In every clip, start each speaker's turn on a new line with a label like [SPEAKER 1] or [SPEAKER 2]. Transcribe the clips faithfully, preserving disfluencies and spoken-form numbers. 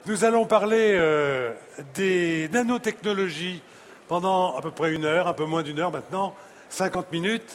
[SPEAKER 1] Nous allons parler euh, des nanotechnologies pendant à peu près une heure, un peu moins d'une heure maintenant, cinquante minutes,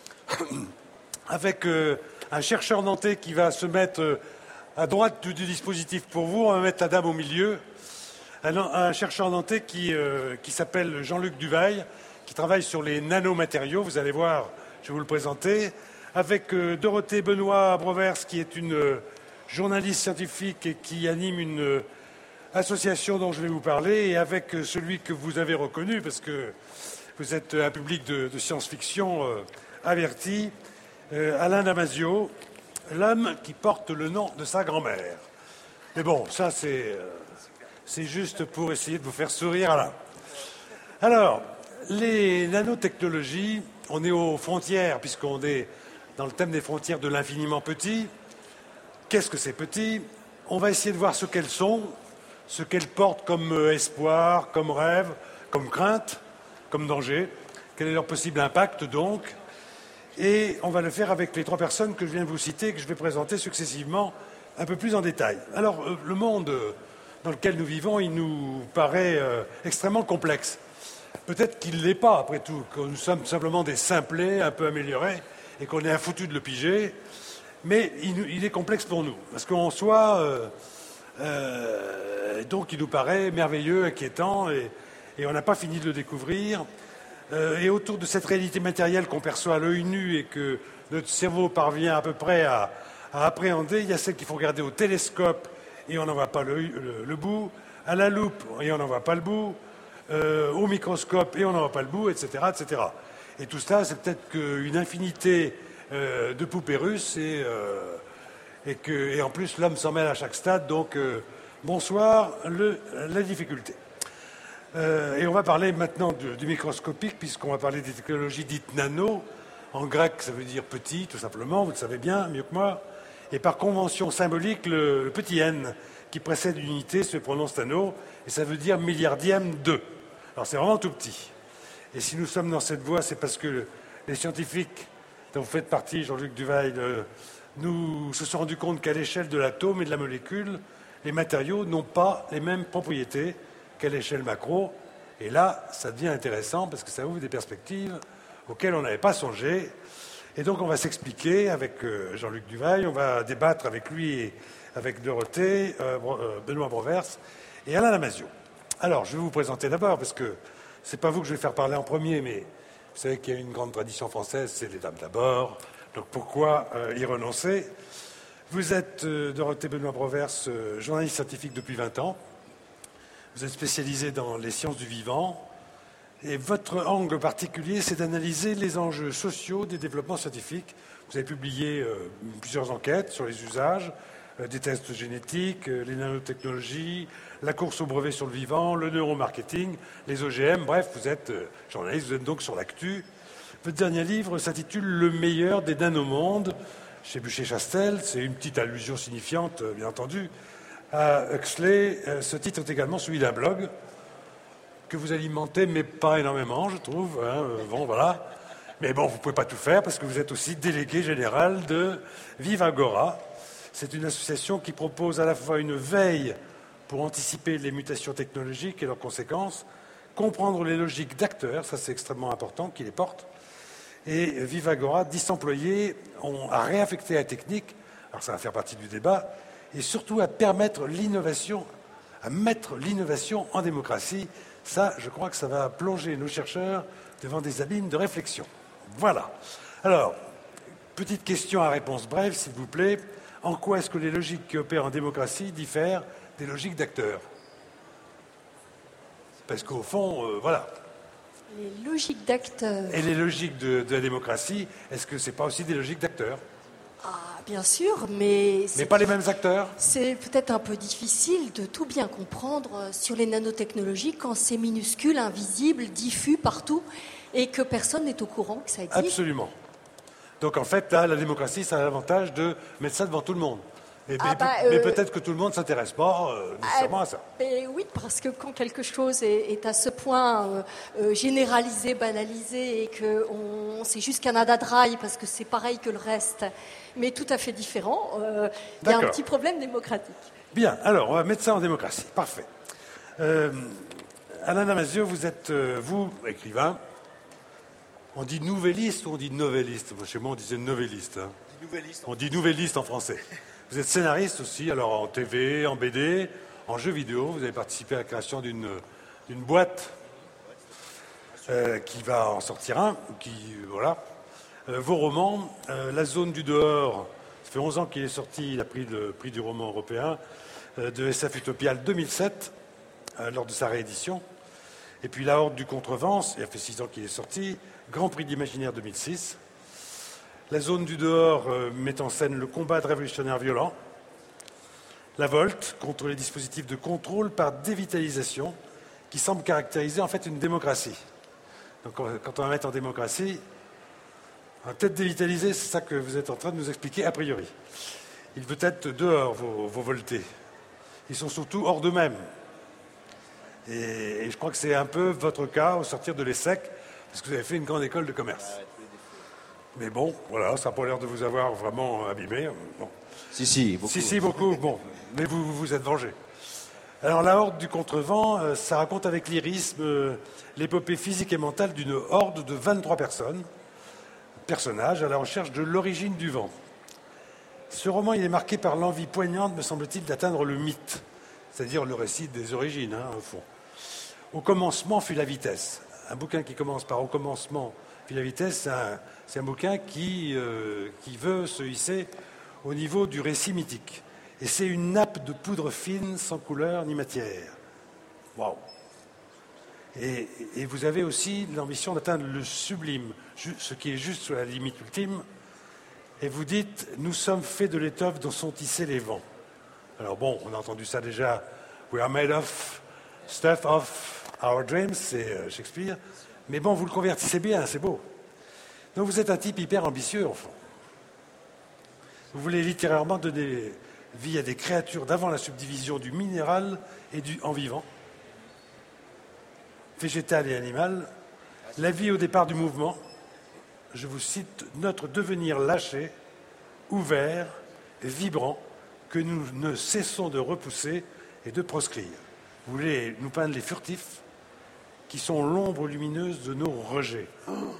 [SPEAKER 1] avec euh, un chercheur nantais qui va se mettre euh, à droite du, du dispositif pour vous. On va mettre la dame au milieu. Un, un chercheur nantais qui, euh, qui s'appelle Jean-Luc Duvail, qui travaille sur les nanomatériaux. Vous allez voir, je vais vous le présenter. Avec euh, Dorothée Benoît Brovers, qui est une euh, journaliste scientifique et qui anime une euh, association dont je vais vous parler, et avec euh, celui que vous avez reconnu, parce que vous êtes un public de, de science-fiction euh, averti, euh, Alain Damasio, l'homme qui porte le nom de sa grand-mère. Mais bon, ça c'est, euh, c'est juste pour essayer de vous faire sourire, Alain. Alors, les nanotechnologies, on est aux frontières, puisqu'on est dans le thème des frontières de l'infiniment petit. Qu'est-ce que c'est petit? On va essayer de voir ce qu'elles sont, ce qu'elles portent comme espoir, comme rêve, comme crainte, comme danger, quel est leur possible impact donc. Et on va le faire avec les trois personnes que je viens de vous citer et que je vais présenter successivement un peu plus en détail. Alors, le monde dans lequel nous vivons, il nous paraît euh, extrêmement complexe. Peut-être qu'il ne l'est pas, après tout, que nous sommes simplement des simplets un peu améliorés et qu'on est un foutu de le piger, mais il, il est complexe pour nous, parce qu'en soi, euh, euh, donc il nous paraît merveilleux, inquiétant, et, et on n'a pas fini de le découvrir. Euh, et autour de cette réalité matérielle qu'on perçoit à l'œil nu et que notre cerveau parvient à peu près à, à appréhender, il y a celles qu'il faut regarder au télescope et on n'en voit pas le, le, le bout, à la loupe et on n'en voit pas le bout, euh, au microscope et on n'en voit pas le bout, et cetera, et cetera. Et tout cela, c'est peut-être qu'une infinité euh, de poupées russes et, euh, et, que, et en plus l'homme s'en mêle à chaque stade, donc euh, bonsoir, le, la difficulté. Euh, et on va parler maintenant du, du microscopique, puisqu'on va parler des technologies dites nano. En grec, ça veut dire petit, tout simplement, vous le savez bien, mieux que moi. Et par convention symbolique, le, le petit n qui précède une unité se prononce nano, et ça veut dire milliardième de. Alors c'est vraiment tout petit. Et si nous sommes dans cette voie, c'est parce que les scientifiques dont vous faites partie, Jean-Luc Duvail, euh, nous se sont rendus compte qu'à l'échelle de l'atome et de la molécule, les matériaux n'ont pas les mêmes propriétés qu'à l'échelle macro. Et là, ça devient intéressant parce que ça ouvre des perspectives auxquelles on n'avait pas songé. Et donc, on va s'expliquer avec euh, Jean-Luc Duvail, on va débattre avec lui et avec Dorothée, euh, Benoît Brovers et Alain Damasio. Alors, je vais vous présenter d'abord, parce que c'est pas vous que je vais faire parler en premier, mais vous savez qu'il y a une grande tradition française, c'est les dames d'abord. Donc, pourquoi euh, y renoncer? Vous êtes, euh, Dorothée Benoît Brovers, euh, journaliste scientifique depuis vingt ans. Vous êtes spécialisé dans les sciences du vivant. Et votre angle particulier, c'est d'analyser les enjeux sociaux des développements scientifiques. Vous avez publié euh, plusieurs enquêtes sur les usages, euh, des tests génétiques, euh, les nanotechnologies, la course au brevet sur le vivant, le neuromarketing, les O G M. Bref, vous êtes euh, journaliste, vous êtes donc sur l'actu. Votre dernier livre s'intitule « Le meilleur des nanomondes » chez Buchet-Chastel. C'est une petite allusion signifiante, euh, bien entendu, à Huxley. Euh, ce titre est également celui d'un blog que vous alimentez, mais pas énormément, je trouve. Hein, bon, voilà. Mais bon, vous ne pouvez pas tout faire parce que vous êtes aussi délégué général de Vive Agora. C'est une association qui propose à la fois une veille pour anticiper les mutations technologiques et leurs conséquences, comprendre les logiques d'acteurs, ça c'est extrêmement important, qui les portent. Et Vive Agora, dix employés ont à réaffecter la technique, alors ça va faire partie du débat, et surtout à permettre l'innovation, à mettre l'innovation en démocratie. Ça, je crois que ça va plonger nos chercheurs devant des abîmes de réflexion. Voilà. Alors, petite question à réponse brève, s'il vous plaît. En quoi est-ce que les logiques qui opèrent en démocratie diffèrent des logiques d'acteurs? Parce qu'au fond, euh, voilà.
[SPEAKER 2] Les logiques d'acteurs.
[SPEAKER 1] Et les logiques de, de la démocratie, est-ce que ce n'est pas aussi des logiques d'acteurs?
[SPEAKER 2] Ah, bien sûr, mais...
[SPEAKER 1] Mais pas les mêmes acteurs?
[SPEAKER 2] C'est peut-être un peu difficile de tout bien comprendre sur les nanotechnologies quand c'est minuscule, invisible, diffus partout et que personne n'est au courant que ça existe.
[SPEAKER 1] Absolument. Donc en fait, là, la démocratie, ça a l'avantage de mettre ça devant tout le monde. Et,
[SPEAKER 2] ah
[SPEAKER 1] mais,
[SPEAKER 2] bah,
[SPEAKER 1] mais
[SPEAKER 2] euh...
[SPEAKER 1] peut-être que tout le monde ne s'intéresse pas euh, nécessairement
[SPEAKER 2] ah,
[SPEAKER 1] à ça.
[SPEAKER 2] Et oui, parce que quand quelque chose est, est à ce point euh, euh, généralisé, banalisé, et que on, c'est juste Canada Dry, parce que c'est pareil que le reste, mais tout à fait différent, euh, il y a un petit problème démocratique.
[SPEAKER 1] Bien, alors, on va mettre ça en démocratie. Parfait. Euh, Alain Damasio, vous êtes, euh, vous, écrivain. On dit nouvelliste ou on dit novelliste? Chez moi, on disait novelliste. Hein. On dit nouvelliste en français. Vous êtes scénariste aussi, alors en T V, en B D, en jeux vidéo. Vous avez participé à la création d'une d'une boîte euh, qui va en sortir un. Qui, euh, voilà. Euh, vos romans, euh, La zone du dehors, ça fait onze ans qu'il est sorti, il a pris le prix du roman européen euh, de S F Utopial deux mille sept, euh, lors de sa réédition. Et puis La Horde du Contrevent, il a fait six ans qu'il est sorti, Grand Prix d'Imaginaire deux mille six. La zone du dehors euh, met en scène le combat de révolutionnaires violents. La Volte, contre les dispositifs de contrôle par dévitalisation, qui semble caractériser en fait une démocratie. Donc quand on va mettre en démocratie, on va peut-être dévitaliser, c'est ça que vous êtes en train de nous expliquer a priori. Il peut être dehors, vos, vos voltés. Ils sont surtout hors d'eux-mêmes. Et, et je crois que c'est un peu votre cas au sortir de l'ESSEC, parce que vous avez fait une grande école de commerce. Mais bon, voilà, ça n'a pas l'air de vous avoir vraiment abîmé. Bon.
[SPEAKER 3] Si, si, beaucoup.
[SPEAKER 1] Si, si, beaucoup, bon. Mais vous vous, vous êtes vengé. Alors, La Horde du Contrevent, euh, ça raconte avec lyrisme euh, l'épopée physique et mentale d'une horde de vingt-trois personnes, personnages à la recherche de l'origine du vent. Ce roman, il est marqué par l'envie poignante, me semble-t-il, d'atteindre le mythe, c'est-à-dire le récit des origines, hein, au fond. Au commencement fut la vitesse. Un bouquin qui commence par Au commencement fut la vitesse, c'est un, c'est un bouquin qui, euh, qui veut se hisser au niveau du récit mythique. Et c'est une nappe de poudre fine, sans couleur ni matière. Waouh! Et, et vous avez aussi l'ambition d'atteindre le sublime, ce qui est juste sur la limite ultime. Et vous dites, nous sommes faits de l'étoffe dont sont tissés les vents. Alors bon, on a entendu ça déjà. We are made of stuff of our dreams, c'est Shakespeare. Mais bon, vous le convertissez bien, c'est beau. Donc vous êtes un type hyper ambitieux, au fond. Vous voulez littérairement donner vie à des créatures d'avant la subdivision du minéral et du en vivant, végétal et animal, la vie au départ du mouvement, je vous cite, notre devenir lâché, ouvert, vibrant, que nous ne cessons de repousser et de proscrire. Vous voulez nous peindre les furtifs, qui sont l'ombre lumineuse de nos rejets. Oh.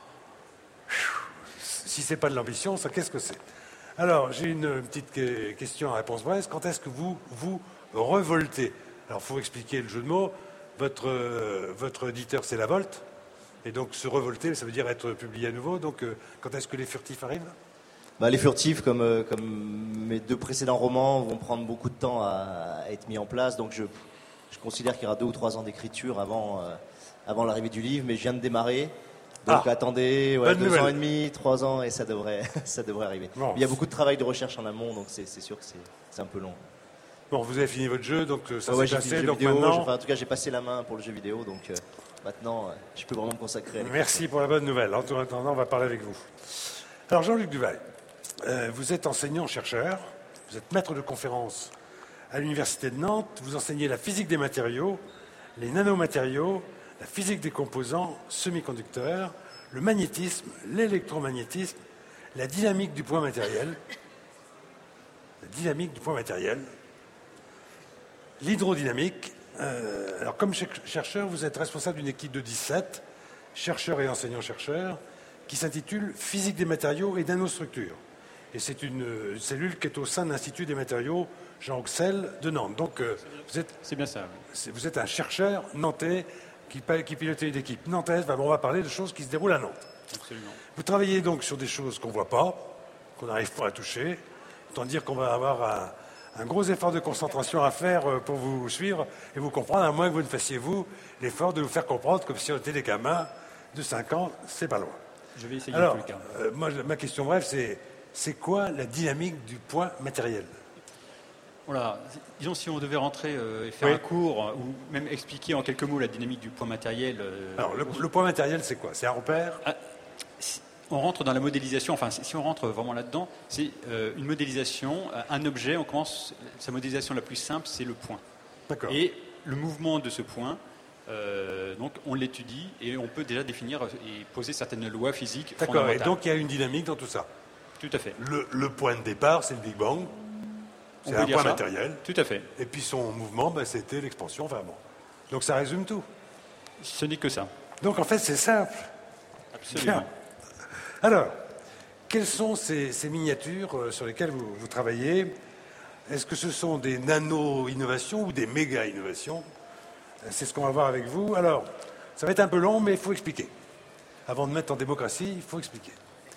[SPEAKER 1] Si ce n'est pas de l'ambition, ça, qu'est-ce que c'est? Alors, j'ai une petite question à réponse brève. Quand est-ce que vous vous revoltez? Alors, il faut expliquer le jeu de mots. Votre, euh, votre éditeur, c'est La Volte. Et donc, se revolter, ça veut dire être publié à nouveau. Donc, euh, quand est-ce que les furtifs arrivent?
[SPEAKER 3] Bah, les furtifs, comme, euh, comme mes deux précédents romans, vont prendre beaucoup de temps à, à être mis en place. Donc, je, je considère qu'il y aura deux ou trois ans d'écriture avant, euh, avant l'arrivée du livre. Mais je viens de démarrer. Donc ah, attendez, ouais, deux nouvelle. ans et demi, trois ans, et ça devrait, ça devrait arriver. Bon. Il y a beaucoup de travail de recherche en amont, donc c'est, c'est sûr que c'est, c'est un peu long.
[SPEAKER 1] Bon, vous avez fini votre jeu, donc ça
[SPEAKER 3] ouais,
[SPEAKER 1] s'est
[SPEAKER 3] ouais,
[SPEAKER 1] passé.
[SPEAKER 3] Donc
[SPEAKER 1] vidéo,
[SPEAKER 3] maintenant... enfin, en tout cas, j'ai passé la main pour le jeu vidéo, donc euh, maintenant, euh, je peux vraiment me consacrer à l'écriture.
[SPEAKER 1] Merci pour la bonne nouvelle. En attendant, on va parler avec vous. Alors, Jean-Luc Duvail, euh, vous êtes enseignant-chercheur, vous êtes maître de conférence à l'Université de Nantes, vous enseignez la physique des matériaux, les nanomatériaux, la physique des composants semi-conducteurs, le magnétisme, l'électromagnétisme, la dynamique du point matériel, la dynamique du point matériel, l'hydrodynamique. Euh, alors, comme chercheur, vous êtes responsable d'une équipe de dix-sept, chercheurs et enseignants-chercheurs, qui s'intitule Physique des matériaux et nanostructures. Et c'est une, une cellule qui est au sein de l'Institut des matériaux Jean Auxel de Nantes. Donc, euh, vous êtes,
[SPEAKER 4] c'est bien ça.
[SPEAKER 1] C'est, vous êtes un chercheur nantais qui, qui pilote une équipe nantaise. Ben, on va parler de choses qui se déroulent à Nantes.
[SPEAKER 4] Absolument.
[SPEAKER 1] Vous travaillez donc sur des choses qu'on ne voit pas, qu'on n'arrive pas à toucher. Autant dire qu'on va avoir un, un gros effort de concentration à faire pour vous suivre et vous comprendre, à moins que vous ne fassiez, vous, l'effort de vous faire comprendre comme si on était des gamins de cinq ans, c'est pas loin.
[SPEAKER 4] Je vais essayer.
[SPEAKER 1] Alors,
[SPEAKER 4] en tout cas.
[SPEAKER 1] Euh, moi, ma question bref, c'est, c'est quoi la dynamique du point matériel?
[SPEAKER 4] Voilà. Disons, si on devait rentrer euh, et faire
[SPEAKER 1] oui.
[SPEAKER 4] un cours, euh, ou même expliquer en quelques mots la dynamique du point matériel. Euh,
[SPEAKER 1] Alors, le, le point matériel, c'est quoi? C'est un repère?
[SPEAKER 4] ah, si on rentre dans la modélisation, enfin, si, si on rentre vraiment là-dedans, c'est euh, une modélisation, un objet, on commence, sa modélisation la plus simple, c'est le point.
[SPEAKER 1] D'accord.
[SPEAKER 4] Et le mouvement de ce point, euh, donc on l'étudie et on peut déjà définir et poser certaines lois physiques
[SPEAKER 1] D'accord,
[SPEAKER 4] fondamentales.
[SPEAKER 1] et donc il y a une dynamique dans tout ça?
[SPEAKER 4] Tout à fait.
[SPEAKER 1] Le, le point de départ, c'est le Big Bang. C'est un point matériel.
[SPEAKER 4] Tout à fait.
[SPEAKER 1] Et puis son mouvement, ben, c'était l'expansion. Enfin bon. Donc ça résume tout.
[SPEAKER 4] Ce n'est que ça.
[SPEAKER 1] Donc en fait, c'est simple.
[SPEAKER 4] Absolument.
[SPEAKER 1] Bien. Alors, quelles sont ces, ces miniatures euh, sur lesquelles vous, vous travaillez? Est-ce que ce sont des nano-innovations ou des méga-innovations? C'est ce qu'on va voir avec vous. Alors, ça va être un peu long, mais il faut expliquer. Avant de mettre en démocratie, il faut expliquer.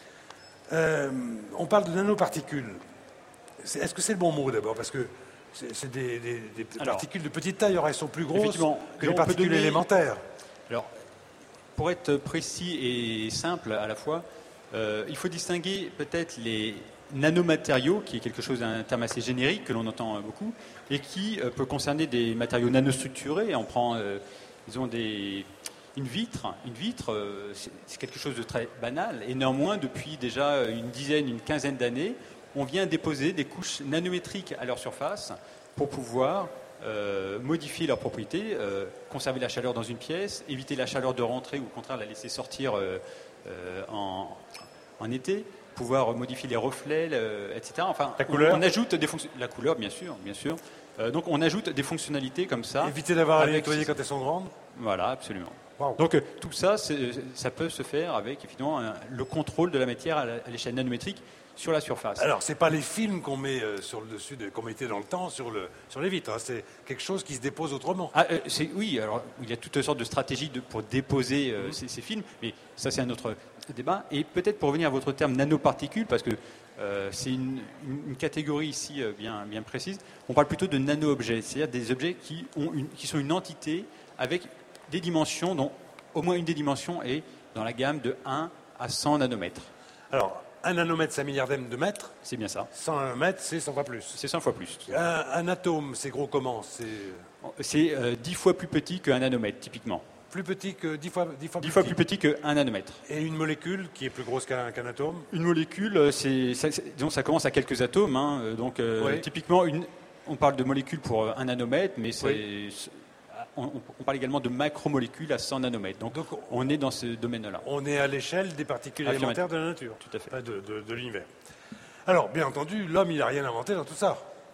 [SPEAKER 1] Euh, on parle de nanoparticules. C'est, est-ce que c'est le bon mot d'abord? Parce que c'est, c'est des, des, des
[SPEAKER 4] Alors,
[SPEAKER 1] particules de petite taille, elles sont plus grosses que les
[SPEAKER 4] on
[SPEAKER 1] particules
[SPEAKER 4] peut donner,
[SPEAKER 1] élémentaires.
[SPEAKER 4] Alors, pour être précis et simple à la fois, euh, il faut distinguer peut-être les nanomatériaux, qui est quelque chose d'un terme assez générique que l'on entend beaucoup, et qui euh, peut concerner des matériaux nanostructurés. On prend, euh, disons, des, une vitre. Une vitre, euh, c'est, c'est quelque chose de très banal. Et néanmoins, depuis déjà une dizaine, une quinzaine d'années, on vient déposer des couches nanométriques à leur surface pour pouvoir euh, modifier leurs propriétés, euh, conserver la chaleur dans une pièce, éviter la chaleur de rentrer ou au contraire la laisser sortir euh, euh, en, en été, pouvoir modifier les reflets, le, et cetera. Enfin,
[SPEAKER 1] la couleur.
[SPEAKER 4] On, on ajoute des fonctions, la couleur, bien sûr, bien sûr. Euh, donc on ajoute des fonctionnalités comme ça.
[SPEAKER 1] Éviter d'avoir à les
[SPEAKER 4] avec-
[SPEAKER 1] nettoyer quand elles sont grandes.
[SPEAKER 4] Voilà, absolument.
[SPEAKER 1] Wow.
[SPEAKER 4] Donc euh, tout ça, c'est- ça peut se faire avec évidemment un- le contrôle de la matière à la- à l'échelle nanométrique sur la surface.
[SPEAKER 1] Alors, c'est pas les films qu'on met euh, sur le dessus, de, qu'on mettait dans le temps sur, le, sur les vitres. hein. C'est quelque chose qui se dépose autrement.
[SPEAKER 4] Ah, euh, c'est- oui, alors il y a toutes sortes de stratégies de- pour déposer euh, ces, ces films, mais ça c'est un autre débat. Et peut-être pour revenir à votre terme nanoparticules, parce que euh, c'est une, une- une catégorie ici euh, bien, bien précise, on parle plutôt de nano-objets, c'est-à-dire des objets qui, ont une- qui sont une entité avec des dimensions, dont au moins une des dimensions est dans la gamme de un à cent nanomètres.
[SPEAKER 1] Alors, un nanomètre, c'est un milliardième de mètre.
[SPEAKER 4] C'est bien ça.
[SPEAKER 1] cent nanomètres, c'est cent fois plus.
[SPEAKER 4] C'est cent fois plus.
[SPEAKER 1] Un, un atome, c'est gros comment? C'est
[SPEAKER 4] C'est euh, dix fois plus petit qu'un nanomètre, typiquement.
[SPEAKER 1] plus petit que dix fois, dix fois
[SPEAKER 4] dix
[SPEAKER 1] plus
[SPEAKER 4] fois
[SPEAKER 1] petit.
[SPEAKER 4] plus petit qu'un nanomètre.
[SPEAKER 1] Et une molécule qui est plus grosse qu'un, qu'un atome?
[SPEAKER 4] Une molécule, euh, c'est, ça, c'est- disons, ça commence à quelques atomes. hein, euh, donc, euh,
[SPEAKER 1] Oui.
[SPEAKER 4] typiquement, une, on parle de molécules pour euh, un nanomètre, mais c'est,
[SPEAKER 1] Oui.
[SPEAKER 4] c'est- on, on parle également de macromolécules à cent nanomètres. Donc,
[SPEAKER 1] Donc,
[SPEAKER 4] on est dans ce domaine-là.
[SPEAKER 1] On est à l'échelle des particules
[SPEAKER 4] Affirmatif.
[SPEAKER 1] élémentaires de la nature.
[SPEAKER 4] Tout à fait.
[SPEAKER 1] Enfin, de, de- de l'univers. Alors, bien entendu, l'homme, il n'a rien inventé dans tout ça.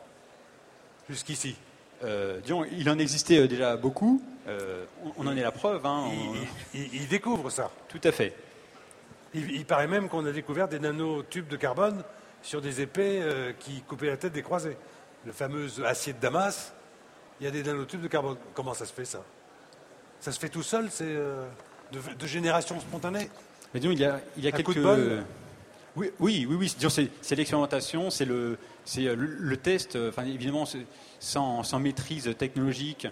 [SPEAKER 1] Jusqu'ici.
[SPEAKER 4] Euh, disons, il en existait euh, déjà beaucoup. euh, on, on en est la preuve. hein, on-
[SPEAKER 1] Il, il- il découvre ça.
[SPEAKER 4] Tout à fait.
[SPEAKER 1] Il, il paraît même qu'on a découvert des nanotubes de carbone sur des épées euh, qui coupaient la tête des croisés. Le fameux acier de Damas, il y a des nanotubes de carbone. Comment ça se fait, ça? Ça se fait tout seul? C'est euh, de, de génération spontanée?
[SPEAKER 4] Mais disons, il y a, il y a
[SPEAKER 1] Un
[SPEAKER 4] quelques.
[SPEAKER 1] coup de bol.
[SPEAKER 4] Oui, oui, oui, oui. Disons, c'est, c'est l'expérimentation, c'est le, c'est euh, le, le test. euh, Enfin, évidemment, c'est- sans, sans maîtrise technologique,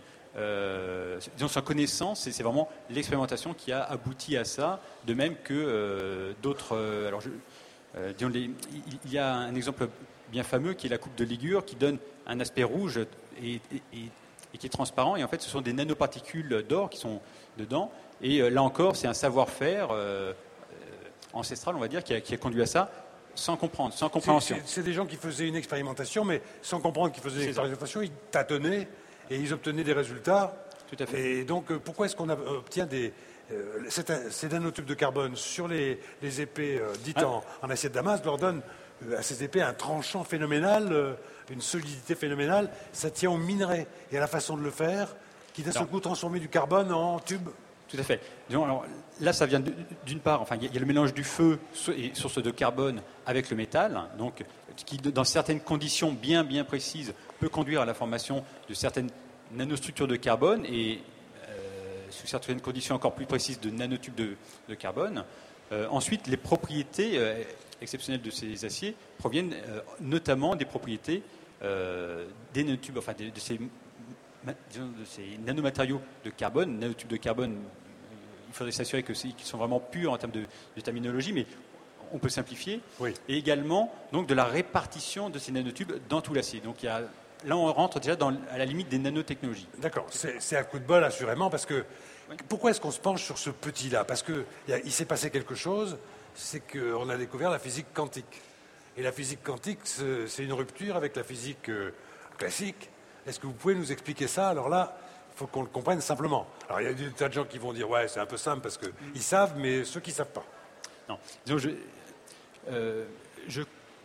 [SPEAKER 4] euh, disons, sans connaissance, c'est, c'est vraiment l'expérimentation qui a abouti à ça. De même que euh, d'autres. euh, alors, je, euh, disons, les- il il y a un exemple bien fameux qui est la coupe de Ligure, qui donne un aspect rouge et, et- et- et qui est transparent. Et en fait, ce sont des nanoparticules d'or qui sont dedans. Et euh, là encore, c'est un savoir-faire euh, euh, ancestral, on va dire, qui a, qui a conduit à ça, sans comprendre, sans
[SPEAKER 1] C'est,
[SPEAKER 4] compréhension.
[SPEAKER 1] c'est- c'est des gens qui faisaient une expérimentation, mais sans comprendre qu'ils faisaient une
[SPEAKER 4] C'est ça.
[SPEAKER 1] expérimentation, ils tâtonnaient et ils obtenaient des résultats.
[SPEAKER 4] Tout à fait.
[SPEAKER 1] Et donc, euh, pourquoi est-ce qu'on a- obtient des, euh, cet- ces nanotubes de carbone sur les, les épées euh, dites
[SPEAKER 4] Ah.
[SPEAKER 1] en, en acier de Damas leur donne euh, à ces épées un tranchant phénoménal, euh, une solidité phénoménale. Ça tient au minerai et à la façon de le faire, qui d'un seul
[SPEAKER 4] Non.
[SPEAKER 1] coup transformer du carbone en tube.
[SPEAKER 4] Tout à fait. Disons, alors, là, ça vient de- d'une part, enfin, il y a- il y a le mélange du feu et source de carbone avec le métal, donc qui, dans certaines conditions bien bien précises, peut conduire à la formation de certaines nanostructures de carbone et euh, sous certaines conditions encore plus précises de nanotubes de, de carbone. Euh, ensuite, les propriétés euh, exceptionnelles de ces aciers proviennent euh, notamment des propriétés euh, des nanotubes, enfin de, de ces ma- disons, de ces nanomatériaux de carbone, nanotubes de carbone. euh, Il faudrait s'assurer que c'est- qu'ils sont vraiment purs en termes de, de terminologie, mais on peut simplifier.
[SPEAKER 1] Oui.
[SPEAKER 4] Et également donc de la répartition de ces nanotubes dans tout l'acier. Donc il y a, là, on rentre déjà dans, à la limite des nanotechnologies.
[SPEAKER 1] D'accord, c'est c'est un coup de bol assurément, parce que pourquoi est-ce qu'on se penche sur ce petit-là? Parce qu'il il s'est passé quelque chose, c'est qu'on a découvert la physique quantique. Et la physique quantique, c'est c'est une rupture avec la physique euh, classique. Est-ce que vous pouvez nous expliquer ça? Alors là, il faut qu'on le comprenne simplement. Alors il y a des tas de gens qui vont dire, ouais, c'est un peu simple parce qu'ils savent, mais ceux qui ne savent pas.
[SPEAKER 4] Non. Disons, je, euh, je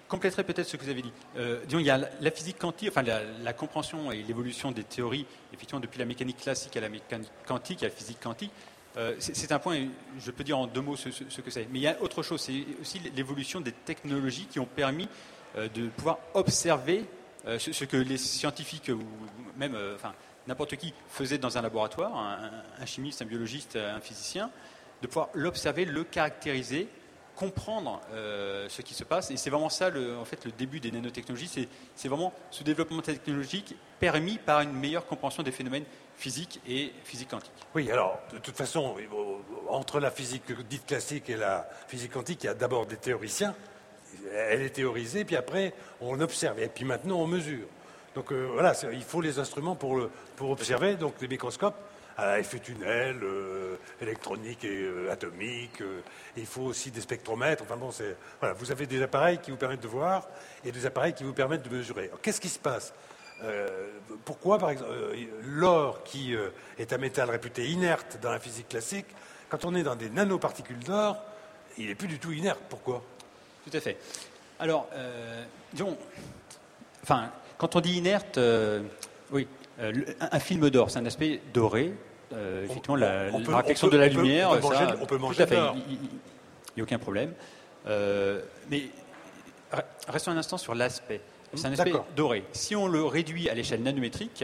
[SPEAKER 4] compléterai peut-être ce que vous avez dit. Euh, disons, il y a la, la physique quantique, enfin la, la compréhension et l'évolution des théories, effectivement, depuis la mécanique classique à la mécanique quantique, à la physique quantique. Euh, c'est, c'est un point, je peux dire en deux mots ce, ce, ce que c'est. Mais il y a autre chose, c'est aussi l'évolution des technologies qui ont permis euh, de pouvoir observer euh, ce, ce que les scientifiques, ou même euh, enfin, n'importe qui, faisaient dans un laboratoire, un, un chimiste, un biologiste, un physicien, de pouvoir l'observer, le caractériser, comprendre euh, ce qui se passe. Et c'est vraiment ça, le, en fait, le début des nanotechnologies. C'est, c'est vraiment ce développement technologique permis par une meilleure compréhension des phénomènes physiques et physique quantique.
[SPEAKER 1] Oui, alors, de toute façon, entre la physique dite classique et la physique quantique, il y a d'abord des théoriciens. Elle est théorisée, puis après, on observe. Et puis maintenant, on mesure. Donc euh, voilà, il faut les instruments pour, le, pour observer. Donc les microscopes, à effet tunnel, euh, électronique et euh, atomique. Euh, et il faut aussi des spectromètres. Enfin bon, c'est, voilà, vous avez des appareils qui vous permettent de voir et des appareils qui vous permettent de mesurer. Alors, qu'est-ce qui se passe ? euh, Pourquoi, par exemple, euh, l'or, qui euh, est un métal réputé inerte dans la physique classique, quand on est dans des nanoparticules d'or, il n'est plus du tout inerte. Pourquoi ?
[SPEAKER 4] Tout à fait. Alors, euh, disons, enfin, quand on dit inerte, euh, oui, euh, le, un, un film d'or, c'est un aspect doré. Euh, effectivement, on, la,
[SPEAKER 1] on peut,
[SPEAKER 4] la réflexion
[SPEAKER 1] on peut,
[SPEAKER 4] de la
[SPEAKER 1] on peut,
[SPEAKER 4] lumière,
[SPEAKER 1] on peut manger,
[SPEAKER 4] ça,
[SPEAKER 1] on peut manger
[SPEAKER 4] tout à fait,
[SPEAKER 1] de l'or.
[SPEAKER 4] il n'y a aucun problème. Euh, mais restons un instant sur l'aspect. C'est un aspect
[SPEAKER 1] D'accord.
[SPEAKER 4] doré. Si on le réduit à l'échelle nanométrique,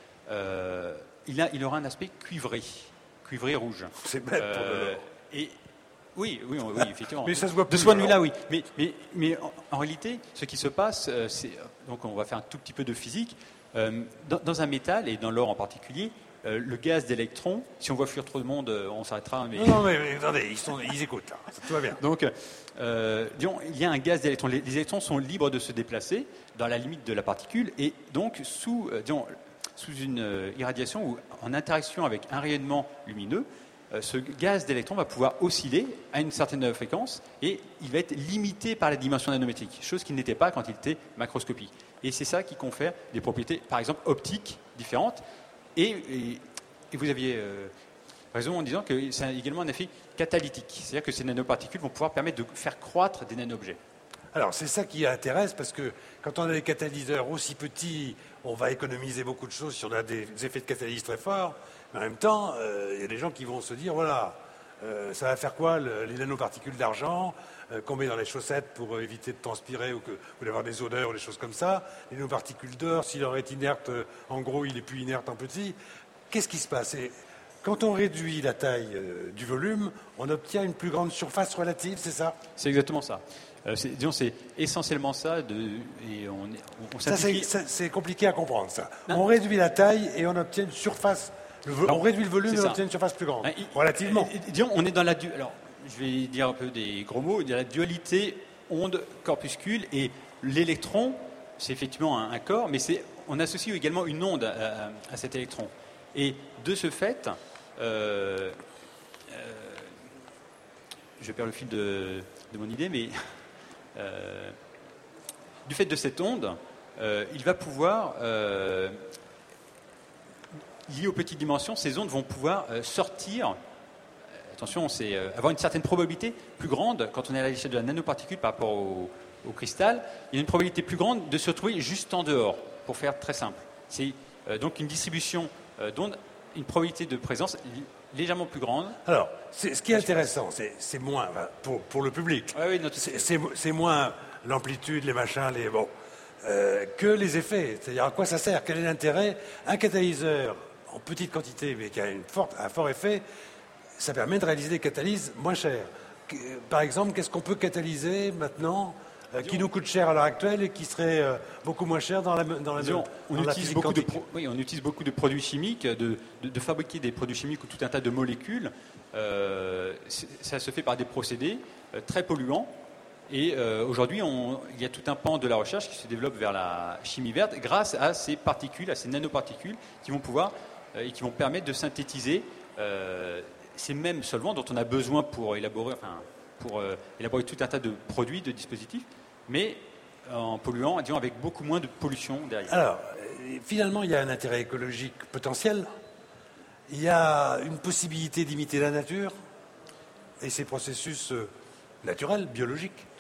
[SPEAKER 4] euh, il, a, il aura un aspect cuivré, cuivré rouge.
[SPEAKER 1] C'est bête pour de l'or.
[SPEAKER 4] Et oui, oui, oui, effectivement.
[SPEAKER 1] Mais ça se voit plus,
[SPEAKER 4] de ce point de
[SPEAKER 1] alors.
[SPEAKER 4] vue-là, oui. Mais, mais, mais en, en réalité, ce qui se passe, euh, c'est donc on va faire un tout petit peu de physique. Euh, dans, dans un métal et dans l'or en particulier, euh, le gaz d'électrons. Si on voit fuir trop de monde, euh, on s'arrêtera. Mais...
[SPEAKER 1] Non, non, mais, mais attendez, ils, sont, ils écoutent là. Ça, tout va bien.
[SPEAKER 4] Donc, euh, disons, il y a un gaz d'électrons. Les, les électrons sont libres de se déplacer dans la limite de la particule et donc sous, euh, disons, sous une euh, irradiation ou en interaction avec un rayonnement lumineux. Ce gaz d'électrons va pouvoir osciller à une certaine fréquence et il va être limité par la dimension nanométrique, chose qu'il n'était pas quand il était macroscopique. Et c'est ça qui confère des propriétés, par exemple, optiques différentes. Et, et, et vous aviez euh, raison en disant que c'est également un effet catalytique. C'est-à-dire que ces nanoparticules vont pouvoir permettre de faire croître des nano-objets.
[SPEAKER 1] Alors, c'est ça qui intéresse, parce que quand on a des catalyseurs aussi petits, on va économiser beaucoup de choses si on a des effets de catalyse très forts. Mais en même temps, il euh, y a des gens qui vont se dire, voilà, euh, ça va faire quoi, le, les nanoparticules d'argent euh, qu'on met dans les chaussettes pour euh, éviter de transpirer ou, que, ou d'avoir des odeurs ou des choses comme ça. Les nanoparticules d'or, s'il leur est inerte, euh, en gros, il est plus inerte en petit. Qu'est-ce qui se passe ? Et quand on réduit la taille euh, du volume, on obtient une plus grande surface relative, c'est ça ?
[SPEAKER 4] C'est exactement ça. Euh, c'est, disons, c'est essentiellement ça. De, et on, on, on
[SPEAKER 1] ça,
[SPEAKER 4] simplifie...
[SPEAKER 1] c'est, ça, c'est compliqué à comprendre, ça.
[SPEAKER 4] Non.
[SPEAKER 1] On réduit la taille et on obtient une surface. Le vo-
[SPEAKER 4] Alors,
[SPEAKER 1] on réduit le volume et on
[SPEAKER 4] ça.
[SPEAKER 1] obtient une surface plus grande,
[SPEAKER 4] Hein, il-
[SPEAKER 1] relativement.
[SPEAKER 4] et- et- disons, on est dans la... Du... Alors, je vais dire un peu des gros mots. Il y a la dualité onde-corpuscule et l'électron, c'est effectivement un, un corps, mais c'est, on associe également une onde à, à, à cet électron. Et de ce fait, euh, euh, je perds le fil de, de mon idée, mais euh, du fait de cette onde, euh, il va pouvoir... Euh, liées aux petites dimensions, ces ondes vont pouvoir euh, sortir, euh, attention, c'est euh, avoir une certaine probabilité plus grande, quand on est à l'échelle de la nanoparticule par rapport au, au cristal, il y a une probabilité plus grande de se retrouver juste en dehors, pour faire très simple. C'est euh, donc une distribution euh, d'ondes, une probabilité de présence li- légèrement plus grande.
[SPEAKER 1] Alors, c'est, ce qui est intéressant, c'est, c'est moins, enfin, pour, pour le public,
[SPEAKER 4] Ouais, oui, notre-
[SPEAKER 1] c'est, c'est, c'est moins l'amplitude, les machins, les... Bon, euh, que les effets. C'est-à-dire à quoi ça sert ? Quel est l'intérêt ? Un catalyseur en petite quantité, mais qui a une forte, un fort effet, ça permet de réaliser des catalyses moins chères. Que- Par exemple, qu'est-ce qu'on peut catalyser maintenant euh, qui nous coûte cher à l'heure actuelle et qui serait euh, beaucoup moins cher dans la, dans la,
[SPEAKER 4] Disons, on,
[SPEAKER 1] dans la
[SPEAKER 4] utilise
[SPEAKER 1] physique
[SPEAKER 4] beaucoup de
[SPEAKER 1] quantique.
[SPEAKER 4] pro- oui, on utilise beaucoup de produits chimiques, de, de- de fabriquer des produits chimiques ou tout un tas de molécules. Euh, c'est- ça se fait par des procédés euh, très polluants. Et euh, aujourd'hui, on- il y a tout un pan de la recherche qui se développe vers la chimie verte grâce à ces particules, à ces nanoparticules qui vont pouvoir euh, et qui vont permettre de synthétiser euh, ces mêmes solvants dont on a besoin pour élaborer, enfin, pour euh, élaborer tout un tas de produits, de dispositifs, mais en polluant, disons, avec beaucoup moins de pollution derrière.
[SPEAKER 1] Alors, euh, finalement, il y a un intérêt écologique potentiel. Il y a une possibilité d'imiter la nature et ses processus euh, naturels, biologiques.
[SPEAKER 4] Tout à fait.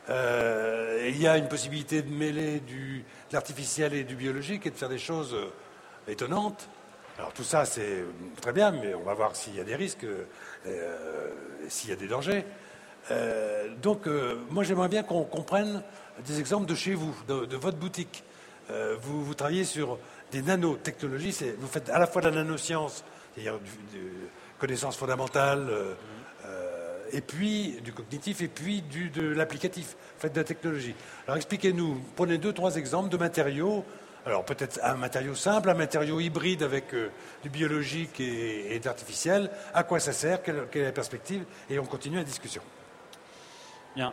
[SPEAKER 1] Euh, il y a une possibilité de mêler du, de l'artificiel et du biologique et de faire des choses euh, étonnantes. Alors tout ça, c'est très bien, mais on va voir s'il y a des risques, euh, s'il y a des dangers. Euh, donc, euh, moi, j'aimerais bien qu'on comprenne des exemples de chez vous, de, de votre boutique. Euh, vous, vous travaillez sur des nanotechnologies, c'est, vous faites à la fois de la nanoscience, c'est-à-dire du, du connaissances fondamentales, euh, euh, et puis du cognitif, et puis du, de l'applicatif, vous faites de la technologie. Alors expliquez-nous, prenez deux, trois exemples de matériaux. Alors peut-être un matériau simple, un matériau hybride avec euh, du biologique et, et d'artificiel. À quoi ça sert, quelle, quelle est la perspective? Et on continue la discussion.
[SPEAKER 4] Bien.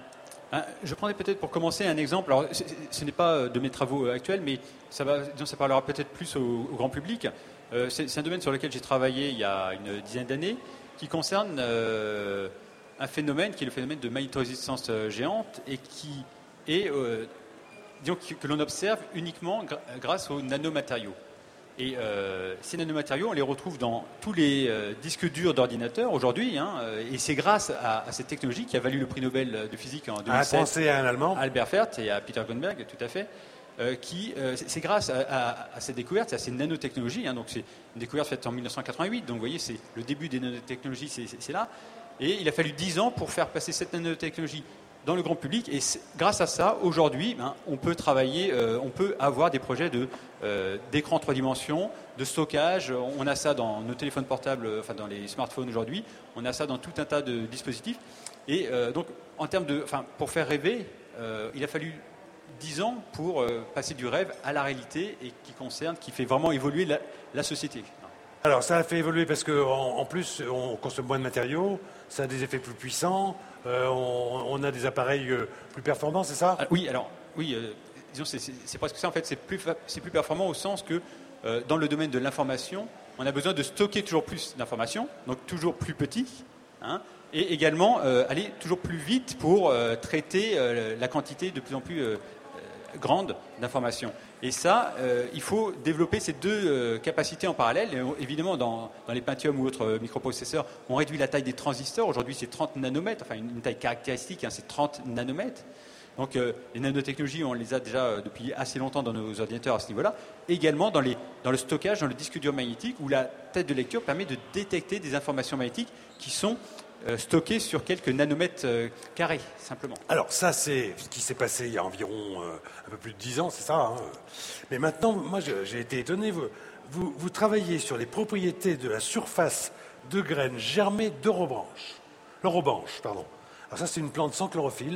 [SPEAKER 4] Je prendrais peut-être pour commencer un exemple. Alors, ce n'est pas de mes travaux actuels, mais ça, va, disons, ça parlera peut-être plus au, au grand public. Euh, c'est, c'est un domaine sur lequel j'ai travaillé il y a une dizaine d'années, qui concerne euh, un phénomène qui est le phénomène de magnétorésistance géante et qui est, euh, disons, que, que l'on observe uniquement gr- grâce aux nanomatériaux. Et euh, ces nanomatériaux, on les retrouve dans tous les euh, disques durs d'ordinateurs aujourd'hui, hein, et c'est grâce à, à cette technologie qui a valu le prix Nobel de physique en deux mille sept.
[SPEAKER 1] Un Français et un Allemand.
[SPEAKER 4] À Albert Fert et à Peter Grönberg, tout à fait. Euh, qui, euh, c'est, c'est grâce à, à, à ces découvertes, à ces nanotechnologies, hein, donc c'est une découverte faite en mille neuf cent quatre-vingt-huit, donc vous voyez, c'est le début des nanotechnologies, c'est, c'est, c'est là. Et il a fallu dix ans pour faire passer cette nanotechnologie dans le grand public, et grâce à ça, aujourd'hui, ben, on peut travailler, euh, on peut avoir des projets de, euh, d'écran trois dimensions, de stockage. On a ça dans nos téléphones portables, enfin dans les smartphones aujourd'hui, on a ça dans tout un tas de dispositifs. Et euh, donc, en termes de, enfin, pour faire rêver, euh, il a fallu dix ans pour euh, passer du rêve à la réalité et qui concerne, qui fait vraiment évoluer la, la société.
[SPEAKER 1] Alors, ça a fait évoluer parce qu'en en plus, on consomme moins de matériaux, ça a des effets plus puissants, euh, on, on a des appareils euh, plus performants, c'est ça?
[SPEAKER 4] Ah, oui, alors, oui, euh, disons, c'est, c'est, c'est presque ça. En fait, c'est plus, c'est plus performant au sens que euh, dans le domaine de l'information, on a besoin de stocker toujours plus d'informations, donc toujours plus petit, hein, et également euh, aller toujours plus vite pour euh, traiter euh, la quantité de plus en plus euh, grande d'informations. Et ça, euh, il faut développer ces deux euh, capacités en parallèle. Et, euh, évidemment, dans, dans les Pentium ou autres euh, microprocesseurs, on réduit la taille des transistors. Aujourd'hui, c'est trente nanomètres, enfin une, une taille caractéristique, hein, c'est trente nanomètres. Donc, euh, les nanotechnologies, on les a déjà euh, depuis assez longtemps dans nos ordinateurs à ce niveau-là. Également dans, les, dans le stockage, dans le disque dur magnétique, où la tête de lecture permet de détecter des informations magnétiques qui sont Euh, stocké sur quelques nanomètres euh, carrés, simplement.
[SPEAKER 1] Alors ça, c'est ce qui s'est passé il y a environ euh, un peu plus de dix ans, c'est ça, hein. Mais maintenant, moi, je, j'ai été étonné. Vous, vous, vous travaillez sur les propriétés de la surface de graines germées d'eurobanche. L'eurobanche, pardon. Alors ça, c'est une plante sans chlorophylle.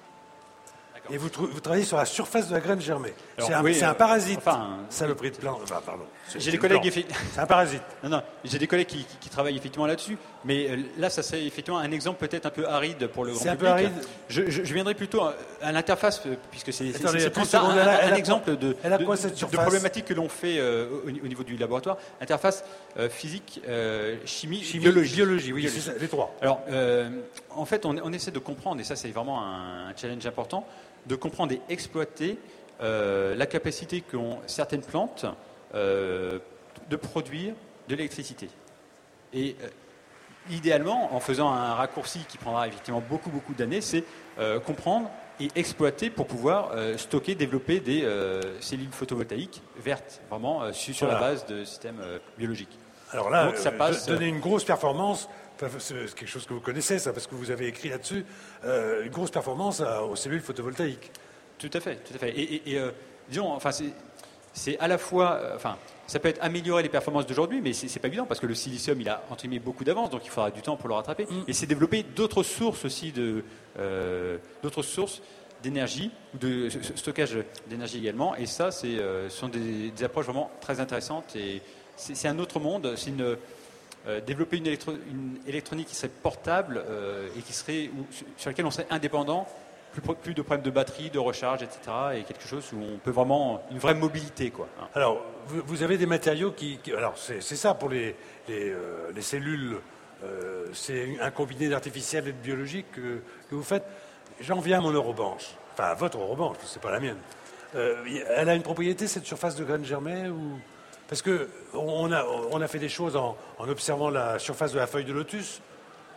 [SPEAKER 1] Et vous, vous travaillez sur la surface de la graine germée. Alors, c'est, un,
[SPEAKER 4] oui,
[SPEAKER 1] c'est un parasite,
[SPEAKER 4] enfin,
[SPEAKER 1] saloperie de plante. Enfin, pardon.
[SPEAKER 4] C'est, j'ai des collègues effi...
[SPEAKER 1] C'est un parasite.
[SPEAKER 4] Non, non, j'ai des collègues qui, qui, qui travaillent effectivement là-dessus, mais euh, là, ça serait effectivement un exemple peut-être un peu aride pour le grand
[SPEAKER 1] c'est
[SPEAKER 4] public.
[SPEAKER 1] Un peu aride.
[SPEAKER 4] Je, je, je viendrai plutôt à, à l'interface, puisque c'est,
[SPEAKER 1] Attendez,
[SPEAKER 4] c'est, c'est plus ça, un,
[SPEAKER 1] elle a,
[SPEAKER 4] un
[SPEAKER 1] elle a
[SPEAKER 4] exemple de,
[SPEAKER 1] elle a
[SPEAKER 4] de,
[SPEAKER 1] quoi, cette
[SPEAKER 4] de,
[SPEAKER 1] surface
[SPEAKER 4] de problématiques que l'on fait euh, au, au niveau du laboratoire. Interface euh, physique, euh, chimie,
[SPEAKER 1] chimie,
[SPEAKER 4] biologie.
[SPEAKER 1] Biologie, oui,
[SPEAKER 4] biologie.
[SPEAKER 1] c'est ça, les trois.
[SPEAKER 4] Alors, euh, en fait, on, on essaie de comprendre, et ça, c'est vraiment un, un challenge important, de comprendre et exploiter euh, la capacité qu'ont certaines plantes euh, de produire de l'électricité. Et euh, idéalement, en faisant un raccourci qui prendra effectivement beaucoup, beaucoup d'années, c'est euh, comprendre et exploiter pour pouvoir euh, stocker, développer des euh, cellules photovoltaïques vertes, vraiment euh, sur, sur voilà. la base de systèmes euh, biologiques.
[SPEAKER 1] Alors là,
[SPEAKER 4] donc, ça
[SPEAKER 1] euh,
[SPEAKER 4] passe,
[SPEAKER 1] donner une grosse performance, c'est quelque chose que vous connaissez, ça, parce que vous avez écrit là-dessus, euh, une grosse performance à, aux cellules photovoltaïques.
[SPEAKER 4] Tout à fait, tout à fait. Et, et, et euh, disons, enfin, c'est, c'est à la fois, euh, enfin, ça peut être améliorer les performances d'aujourd'hui, mais c'est, c'est pas évident parce que le silicium, il a entre guillemets beaucoup d'avance, donc il faudra du temps pour le rattraper. Mm. Et c'est développer d'autres sources aussi de, euh, d'autres sources d'énergie, de stockage d'énergie également. Et ça, c'est, euh, ce sont des, des approches vraiment très intéressantes. Et c'est, c'est un autre monde. C'est une Euh, développer une, électro- une électronique qui serait portable euh, et qui serait, ou, sur laquelle on serait indépendant, plus, plus de problèmes de batterie, de recharge, et cetera. Et quelque chose où on peut vraiment, une vraie mobilité, quoi.
[SPEAKER 1] Alors, vous, vous avez des matériaux qui, qui alors c'est, c'est ça pour les, les, euh, les cellules, euh, c'est un combiné d'artificiel et de biologique que, que vous faites. J'en viens à mon eurobanche, enfin à votre eurobanche, c'est pas la mienne. Euh, elle a une propriété, cette surface de graines germées ou... Parce qu'on a, on a fait des choses en, en observant la surface de la feuille de lotus.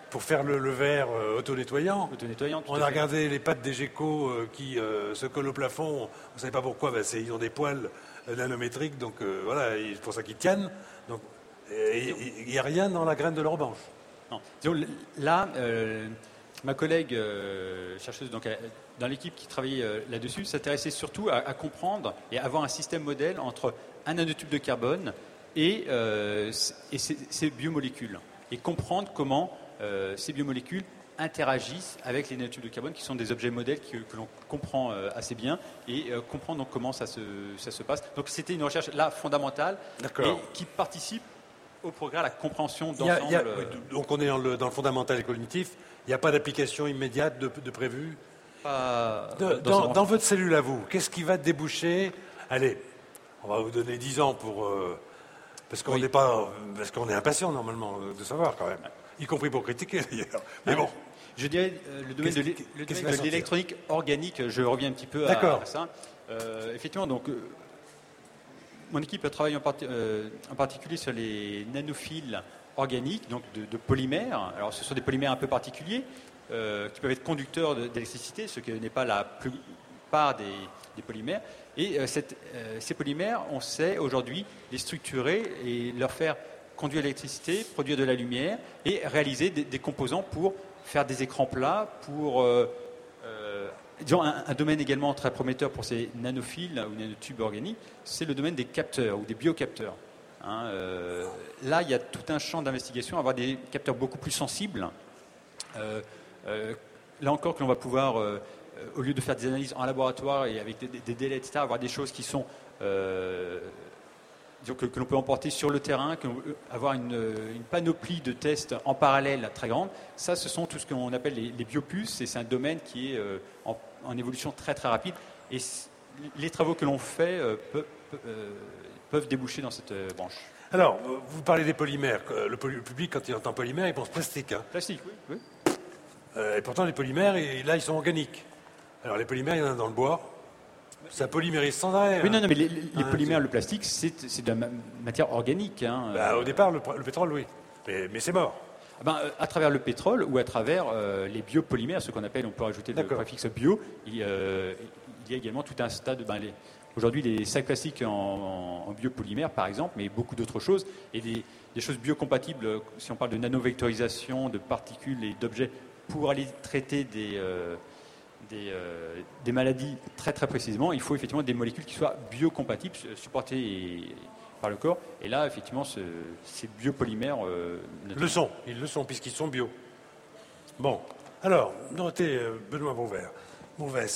[SPEAKER 1] pour faire le, le verre euh, auto-nettoyant.
[SPEAKER 4] Auto-nettoyant, tout
[SPEAKER 1] On
[SPEAKER 4] à
[SPEAKER 1] a
[SPEAKER 4] fait.
[SPEAKER 1] regardé les pattes des geckos euh, qui euh, se collent au plafond. On ne savait pas pourquoi. Ben, c'est, ils ont des poils euh, nanométriques, donc euh, voilà, et c'est pour ça qu'ils tiennent. Donc, il n'y a rien dans la graine de leur branche.
[SPEAKER 4] Non. Disons, là, euh, ma collègue euh, chercheuse donc, dans l'équipe qui travaillait euh, là-dessus s'intéressait surtout à, à comprendre et à avoir un système modèle entre un nanotube de carbone et, euh, et ces, ces biomolécules. Et comprendre comment euh, ces biomolécules interagissent avec les nanotubes de carbone, qui sont des objets modèles que, que l'on comprend euh, assez bien, et euh, comprendre donc comment ça se, ça se passe. Donc c'était une recherche là fondamentale et qui participe au progrès, à la compréhension d'ensemble.
[SPEAKER 1] Il y a, il y a, donc on est dans le, dans le fondamental et cognitif. Il n'y a pas d'application immédiate de, de prévue.
[SPEAKER 4] Pas
[SPEAKER 1] de, dans, dans, dans votre cellule à vous, qu'est-ce qui va déboucher? Allez, on va vous donner dix ans pour euh, parce qu'on n'est oui. pas parce qu'on est impatient normalement de savoir quand même, y compris pour critiquer d'ailleurs. Mais bon.
[SPEAKER 4] Je dirais euh, le domaine de, le domaine de l'électronique organique. Je reviens un petit peu à, à ça. Euh, effectivement, donc. Euh, Mon équipe travaille en, part- euh, en particulier sur les nanophiles organiques, donc de, de polymères. Alors, ce sont des polymères un peu particuliers euh, qui peuvent être conducteurs de, d'électricité, ce qui n'est pas la plupart des, des polymères. Et euh, cette, euh, ces polymères, on sait aujourd'hui les structurer et leur faire conduire l'électricité, produire de la lumière et réaliser des, des composants pour faire des écrans plats, pour euh, euh, disons, un, un domaine également très prometteur pour ces nanophiles ou nanotubes organiques, c'est le domaine des capteurs ou des biocapteurs. Hein, euh, là, il y a tout un champ d'investigation, avoir des capteurs beaucoup plus sensibles. Euh, euh, là encore, que l'on va pouvoir, euh, au lieu de faire des analyses en laboratoire et avec des, des délais, et cetera, avoir des choses qui sont... Euh, disons que, que l'on peut emporter sur le terrain, que l'on, avoir une, une panoplie de tests en parallèle très grande. Ça, ce sont tout ce qu'on appelle les, les biopuces, et c'est un domaine qui est euh, en, en évolution très très rapide. Et les travaux que l'on fait euh, peuvent, euh, peuvent déboucher dans cette euh, branche.
[SPEAKER 1] Alors, vous parlez des polymères. Le, poly- le public, quand il entend polymère, il pense plastique. Hein.
[SPEAKER 4] Plastique, oui. oui.
[SPEAKER 1] Euh, et pourtant, les polymères, et, là, ils sont organiques. Alors, les polymères, il y en a dans le bois. Ça polymérise sans arrêt.
[SPEAKER 4] Oui,
[SPEAKER 1] hein.
[SPEAKER 4] non, non, mais les, les
[SPEAKER 1] hein,
[SPEAKER 4] polymères, le plastique, c'est, c'est de la ma- matière organique. Hein.
[SPEAKER 1] Bah, au départ, le, le pétrole, oui. Mais, mais c'est mort.
[SPEAKER 4] Ben, à travers le pétrole ou à travers euh, les biopolymères, ce qu'on appelle, on peut rajouter le
[SPEAKER 1] D'accord.
[SPEAKER 4] préfixe bio, il, euh, il y a également tout un stade. Ben, les, aujourd'hui, les sacs plastiques en, en, en biopolymère, par exemple, mais beaucoup d'autres choses, et des, des choses biocompatibles, si on parle de nanovectorisation, de particules et d'objets, pour aller traiter des, euh, des, euh, des maladies très très précisément, il faut effectivement des molécules qui soient biocompatibles, supportées et, par le corps. Et là, effectivement, ce, ces biopolymères... Euh,
[SPEAKER 1] le sont, ils le sont, puisqu'ils sont bio. Bon, alors, Dorothée euh, Benoît Beauvais, Beauvais,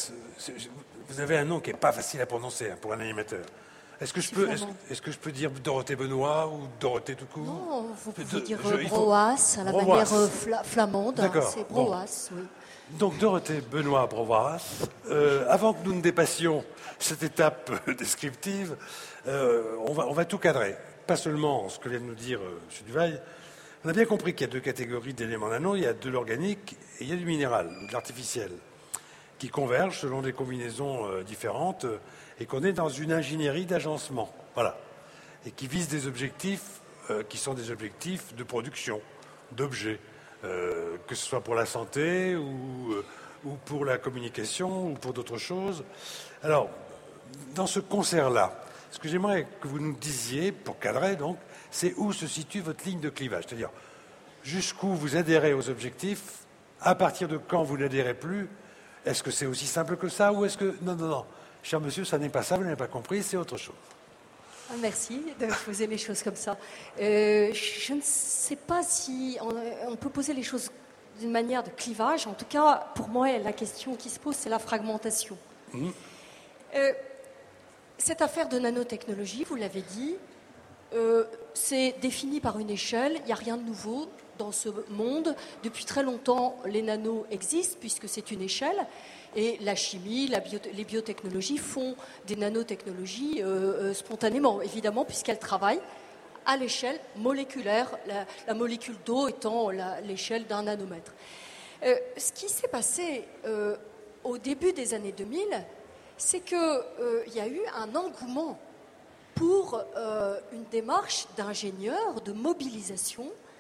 [SPEAKER 1] vous avez un nom qui n'est pas facile à prononcer hein, pour un animateur. Est-ce que, je peux, est-ce, est-ce que je peux dire Dorothée Benoît ou Dorothée tout court?
[SPEAKER 2] Non, vous pouvez
[SPEAKER 1] De,
[SPEAKER 2] dire
[SPEAKER 1] je,
[SPEAKER 2] Broas, à la
[SPEAKER 1] Broas.
[SPEAKER 2] manière euh, fla- flamande.
[SPEAKER 1] D'accord.
[SPEAKER 2] Hein, c'est Broas, bon. Oui.
[SPEAKER 1] Donc Dorothée Benoît Broas, euh, avant que nous ne dépassions cette étape euh, descriptive, euh, on, va, on va tout cadrer. Pas seulement ce que vient de nous dire euh, M. Duvail. On a bien compris qu'il y a deux catégories d'éléments nano. Il y a de l'organique et il y a du minéral, ou de l'artificiel, qui convergent selon des combinaisons euh, différentes euh, et qu'on est dans une ingénierie d'agencement. Voilà. Et qui vise des objectifs euh, qui sont des objectifs de production d'objets. Euh, que ce soit pour la santé ou, euh, ou pour la communication ou pour d'autres choses. Alors, dans ce concert-là, ce que j'aimerais que vous nous disiez, pour cadrer donc, c'est où se situe votre ligne de clivage. C'est-à-dire, jusqu'où vous adhérez aux objectifs, à partir de quand vous n'adhérez plus. Est-ce que c'est aussi simple que ça ou est-ce que... Non, non, non. Cher monsieur, ça n'est pas ça, vous n'avez pas compris, c'est autre chose.
[SPEAKER 2] Merci de poser les choses comme ça. Euh, je ne sais pas si on, on peut poser les choses d'une manière de clivage. En tout cas, pour moi, la question qui se pose, c'est la fragmentation. Mmh. Euh, cette affaire de nanotechnologie, vous l'avez dit, euh, c'est défini par une échelle. Il n'y a rien de nouveau dans ce monde. Depuis très longtemps, les nanos existent puisque c'est une échelle. Et la chimie, la bio, les biotechnologies font des nanotechnologies euh, euh, spontanément, évidemment, puisqu'elles travaillent à l'échelle moléculaire, la, la molécule d'eau étant la, l'échelle d'un nanomètre. Euh, ce qui s'est passé euh, au début des années deux mille, c'est qu'il euh, y a eu un engouement pour euh, une démarche d'ingénieurs, de mobilisation,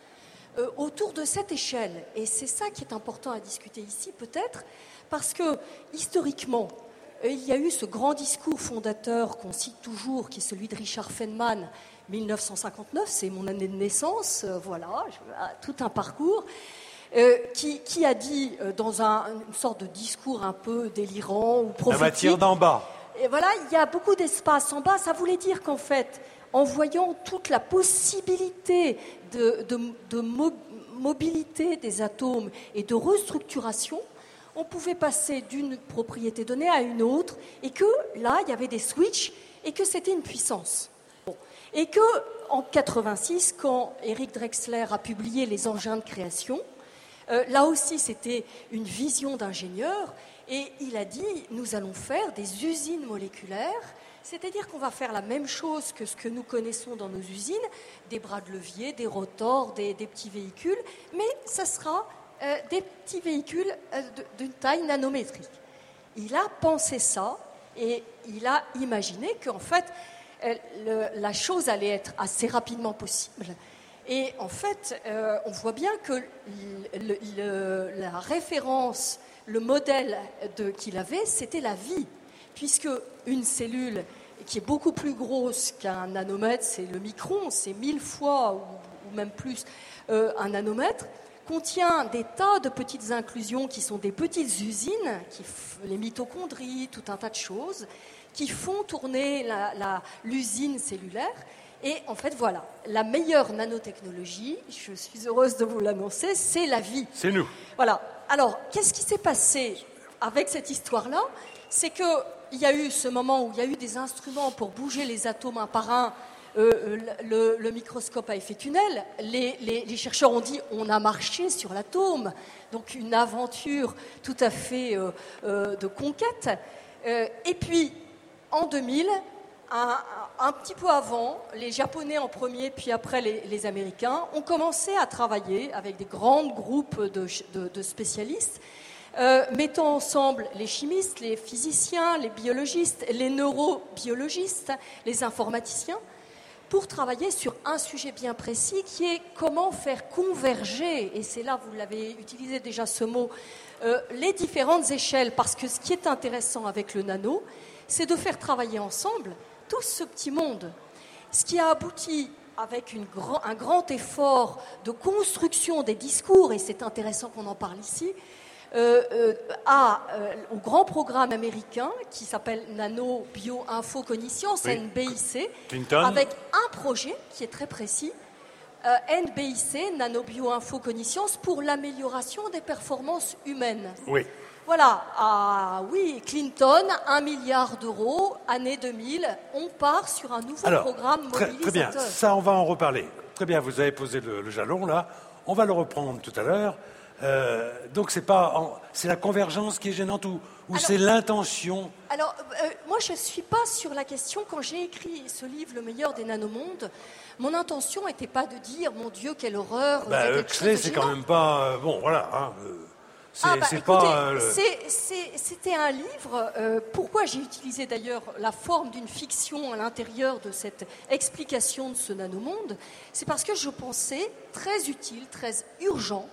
[SPEAKER 2] euh, autour de cette échelle. Et c'est ça qui est important à discuter ici, peut-être, parce que, historiquement, euh, il y a eu ce grand discours fondateur qu'on cite toujours, qui est celui de Richard Feynman, mille neuf cent cinquante-neuf, c'est mon année de naissance, euh, voilà, je, tout un parcours, euh, qui, qui a dit, euh, dans un, une sorte de discours un peu délirant ou prophétique...
[SPEAKER 1] La matière d'en bas.
[SPEAKER 2] Et voilà, il y a beaucoup d'espace en bas. Ça voulait dire qu'en fait, en voyant toute la possibilité de, de, de mo- mobilité des atomes et de restructuration, on pouvait passer d'une propriété donnée à une autre, et que là, il y avait des switches, et que c'était une puissance. Bon. Et que, en quatre-vingt-six, quand Eric Drexler a publié Les engins de création, euh, là aussi, c'était une vision d'ingénieur. Et il a dit, nous allons faire des usines moléculaires, c'est-à-dire qu'on va faire la même chose que ce que nous connaissons dans nos usines, des bras de levier, des rotors, des, des petits véhicules, mais ça sera euh, des petits véhicules euh, de, d'une taille nanométrique. Il a pensé ça et il a imaginé qu'en fait, euh, le, la chose allait être assez rapidement possible. Et en fait, euh, on voit bien que le, le, la référence... Le modèle de, qu'il avait, c'était la vie, puisque une cellule qui est beaucoup plus grosse qu'un nanomètre, c'est le micron, c'est mille fois ou, ou même plus euh, un nanomètre, contient des tas de petites inclusions qui sont des petites usines, qui f- les mitochondries, tout un tas de choses, qui font tourner la, la, l'usine cellulaire. Et en fait, voilà, la meilleure nanotechnologie, je suis heureuse de vous l'annoncer, c'est la vie.
[SPEAKER 1] C'est nous.
[SPEAKER 2] Voilà. Alors, qu'est-ce qui s'est passé avec cette histoire-là? C'est qu'il y a eu ce moment où il y a eu des instruments pour bouger les atomes un par un, euh, le, le microscope à effet tunnel. Les, les, les chercheurs ont dit on a marché sur l'atome, donc une aventure tout à fait euh, euh, de conquête. Euh, et puis, en deux mille, un, un petit peu avant, les Japonais en premier, puis après les, les Américains, ont commencé à travailler avec des grands groupes de, de, de spécialistes, euh, mettant ensemble les chimistes, les physiciens, les biologistes, les neurobiologistes, les informaticiens, pour travailler sur un sujet bien précis qui est comment faire converger, et c'est là, vous l'avez utilisé déjà ce mot, euh, les différentes échelles, parce que ce qui est intéressant avec le nano, c'est de faire travailler ensemble tout ce petit monde, ce qui a abouti avec une grand, un grand effort de construction des discours, et c'est intéressant qu'on en parle ici, euh, euh, à, euh, au grand programme américain qui s'appelle Nano Bio Info Cogniscience,
[SPEAKER 1] oui.
[SPEAKER 2] N B I C,
[SPEAKER 1] Clinton.
[SPEAKER 2] avec un projet qui est très précis, euh, N B I C, Nano Bio Info Cogniscience, pour l'amélioration des performances humaines.
[SPEAKER 1] Oui.
[SPEAKER 2] Voilà, ah oui, Clinton, un milliard d'euros, année deux mille, on part sur un nouveau
[SPEAKER 1] Alors,
[SPEAKER 2] programme
[SPEAKER 1] très,
[SPEAKER 2] mobilisateur.
[SPEAKER 1] très bien, ça on va en reparler. Très bien, vous avez posé le, le jalon là, on va le reprendre tout à l'heure. Euh, donc c'est pas, en, c'est la convergence qui est gênante ou, ou
[SPEAKER 2] Alors,
[SPEAKER 1] c'est l'intention?
[SPEAKER 2] Alors, euh, moi je ne suis pas sur la question, quand j'ai écrit ce livre, Le meilleur des nanomondes, mon intention n'était pas de dire, mon Dieu, quelle horreur.
[SPEAKER 1] Bah,
[SPEAKER 2] il y a quelque
[SPEAKER 1] Huxley,
[SPEAKER 2] chose de
[SPEAKER 1] c'est quand
[SPEAKER 2] gênant.
[SPEAKER 1] même pas, euh, bon voilà, hein, euh, c'est,
[SPEAKER 2] Ah bah,
[SPEAKER 1] c'est
[SPEAKER 2] écoutez,
[SPEAKER 1] pas... euh, le-
[SPEAKER 2] c'est- c'est- c'était un livre, euh, pourquoi j'ai utilisé d'ailleurs la forme d'une fiction à l'intérieur de cette explication de ce nanomonde, c'est parce que je pensais très utile, très urgent,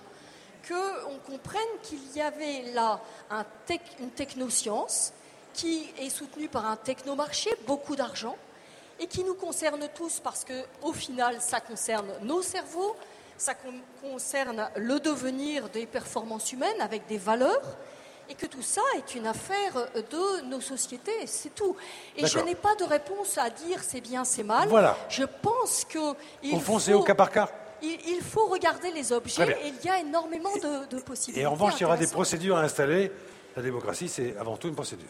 [SPEAKER 2] qu'on comprenne qu'il y avait là un tech, une technoscience qui est soutenue par un technomarché, beaucoup d'argent, et qui nous concerne tous parce qu'au final, ça concerne nos cerveaux, ça con- concerne le devenir des performances humaines avec des valeurs, et que tout ça est une affaire de nos sociétés, c'est tout. Et je
[SPEAKER 1] D'accord.
[SPEAKER 2] n'ai pas de réponse à dire c'est bien, c'est mal.
[SPEAKER 1] Voilà.
[SPEAKER 2] Je pense que il
[SPEAKER 1] Au fond,
[SPEAKER 2] faut,
[SPEAKER 1] c'est au cas par cas.
[SPEAKER 2] il, il faut regarder les
[SPEAKER 1] Très
[SPEAKER 2] objets,
[SPEAKER 1] bien.
[SPEAKER 2] et il y a énormément de, de possibilités.
[SPEAKER 1] Et en revanche, il y aura des
[SPEAKER 2] intéressantes.
[SPEAKER 1] procédures à installer. La démocratie, c'est avant tout une procédure.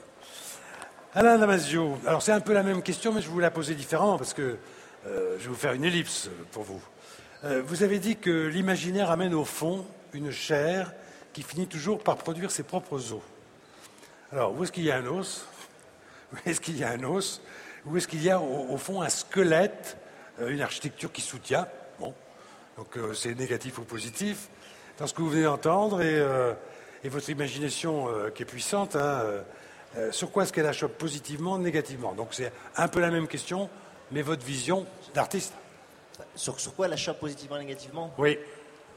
[SPEAKER 1] Alain Damasio, alors c'est un peu la même question, mais je vais vous la poser différemment parce que euh, je vais vous faire une ellipse pour vous. Euh, vous avez dit que l'imaginaire amène au fond une chair qui finit toujours par produire ses propres os. Alors, où est-ce qu'il y a un os? Où est-ce qu'il y a un os? Où est-ce qu'il y a au, au fond un squelette, euh, une architecture qui soutient? Bon, donc euh, c'est négatif ou positif dans ce que vous venez d'entendre et, euh, et votre imagination euh, qui est puissante. Hein, euh, euh, sur quoi est-ce qu'elle achoppe positivement, négativement? Donc c'est un peu la même question, mais votre vision d'artiste.
[SPEAKER 3] Sur, sur quoi elle achoppe positivement et négativement?
[SPEAKER 1] Oui.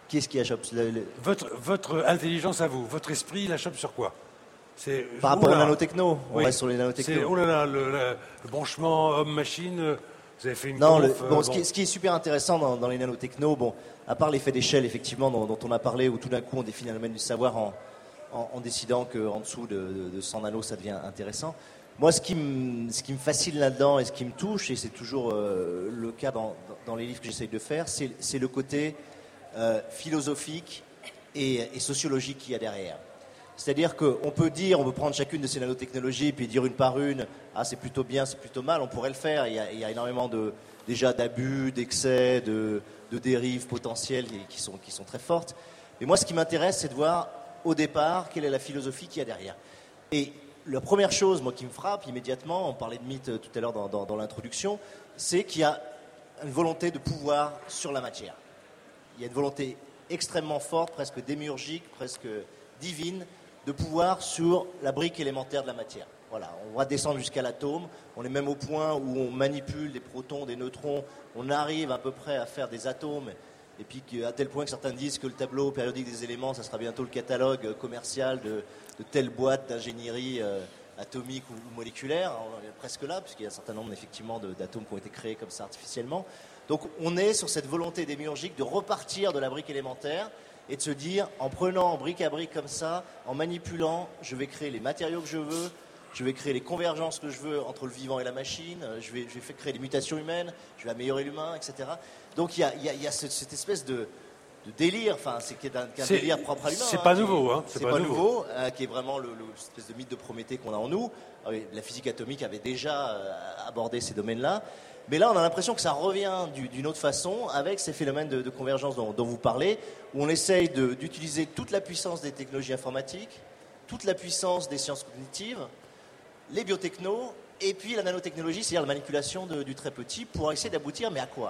[SPEAKER 3] Qui est-ce qui la chope? Le- le-
[SPEAKER 1] Votre, votre intelligence à vous, votre esprit, il la chope sur quoi? C'est,
[SPEAKER 3] Par rapport aux
[SPEAKER 1] oula.
[SPEAKER 3] nanotechno, on
[SPEAKER 1] Oui.
[SPEAKER 3] reste sur les
[SPEAKER 1] C'est,
[SPEAKER 3] nanotechno.
[SPEAKER 1] oh là là, le, le- le branchement homme-machine, euh, vous avez fait une
[SPEAKER 3] Non, le-
[SPEAKER 1] conf, euh,
[SPEAKER 3] bon, ce,
[SPEAKER 1] bon.
[SPEAKER 3] qui est, ce qui est super intéressant dans, dans les nanotechno, bon, à part l'effet d'échelle, effectivement, dont, dont on a parlé, où tout d'un coup on définit le domaine du savoir en, en, en décidant qu'en dessous de, de, de cent nanos, ça devient intéressant. Moi, ce qui me, ce qui me fascine là-dedans et ce qui me touche, et c'est toujours euh, le cas dans, dans les livres que j'essaye de faire, c'est, c'est le côté euh, philosophique et, et sociologique qu'il y a derrière. C'est-à-dire qu'on peut dire, on peut prendre chacune de ces nanotechnologies puis dire une par une, ah c'est plutôt bien, c'est plutôt mal, on pourrait le faire. Il y a, il y a énormément de, déjà d'abus, d'excès, de, de dérives potentielles qui, qui, sont, qui sont très fortes. Mais moi, ce qui m'intéresse, c'est de voir au départ quelle est la philosophie qu'il y a derrière. Et la première chose, moi, qui me frappe immédiatement, on parlait de mythe tout à l'heure dans, dans, dans l'introduction, c'est qu'il y a une volonté de pouvoir sur la matière. Il y a une volonté extrêmement forte, presque démiurgique, presque divine, de pouvoir sur la brique élémentaire de la matière. Voilà, on va descendre jusqu'à l'atome, on est même au point où on manipule des protons, des neutrons, on arrive à peu près à faire des atomes, et puis à tel point que certains disent que le tableau périodique des éléments, ça sera bientôt le catalogue commercial de, de telle boîte d'ingénierie euh, atomique ou, ou moléculaire. On est presque là, puisqu'il y a un certain nombre effectivement de, d'atomes qui ont été créés comme ça artificiellement. Donc on est sur cette volonté démiurgique de repartir de la brique élémentaire et de se dire, en prenant brique à brique comme ça, en manipulant, je vais créer les matériaux que je veux, je vais créer les convergences que je veux entre le vivant et la machine, je vais, je vais créer des mutations humaines, je vais améliorer l'humain, et cetera. Donc il y a, il y a, il y a cette, cette espèce de, de délire, enfin c'est un, un
[SPEAKER 1] C'est-
[SPEAKER 3] délire propre à l'humain.
[SPEAKER 1] c'est
[SPEAKER 3] hein,
[SPEAKER 1] pas
[SPEAKER 3] qui-
[SPEAKER 1] nouveau, hein,
[SPEAKER 3] C'est
[SPEAKER 1] c'est
[SPEAKER 3] pas,
[SPEAKER 1] pas
[SPEAKER 3] nouveau,
[SPEAKER 1] nouveau.
[SPEAKER 3] hein, qui est vraiment le, le- espèce de mythe de Prométhée qu'on a en nous. Ah oui, la physique atomique avait déjà euh, abordé ces domaines-là. Mais là, on a l'impression que ça revient du- d'une autre façon avec ces phénomènes de, de convergence dont, dont vous parlez, où on essaye de- d'utiliser toute la puissance des technologies informatiques, toute la puissance des sciences cognitives, les biotechnos, et puis la nanotechnologie, c'est-à-dire la manipulation de- du très petit, pour essayer d'aboutir, mais à quoi?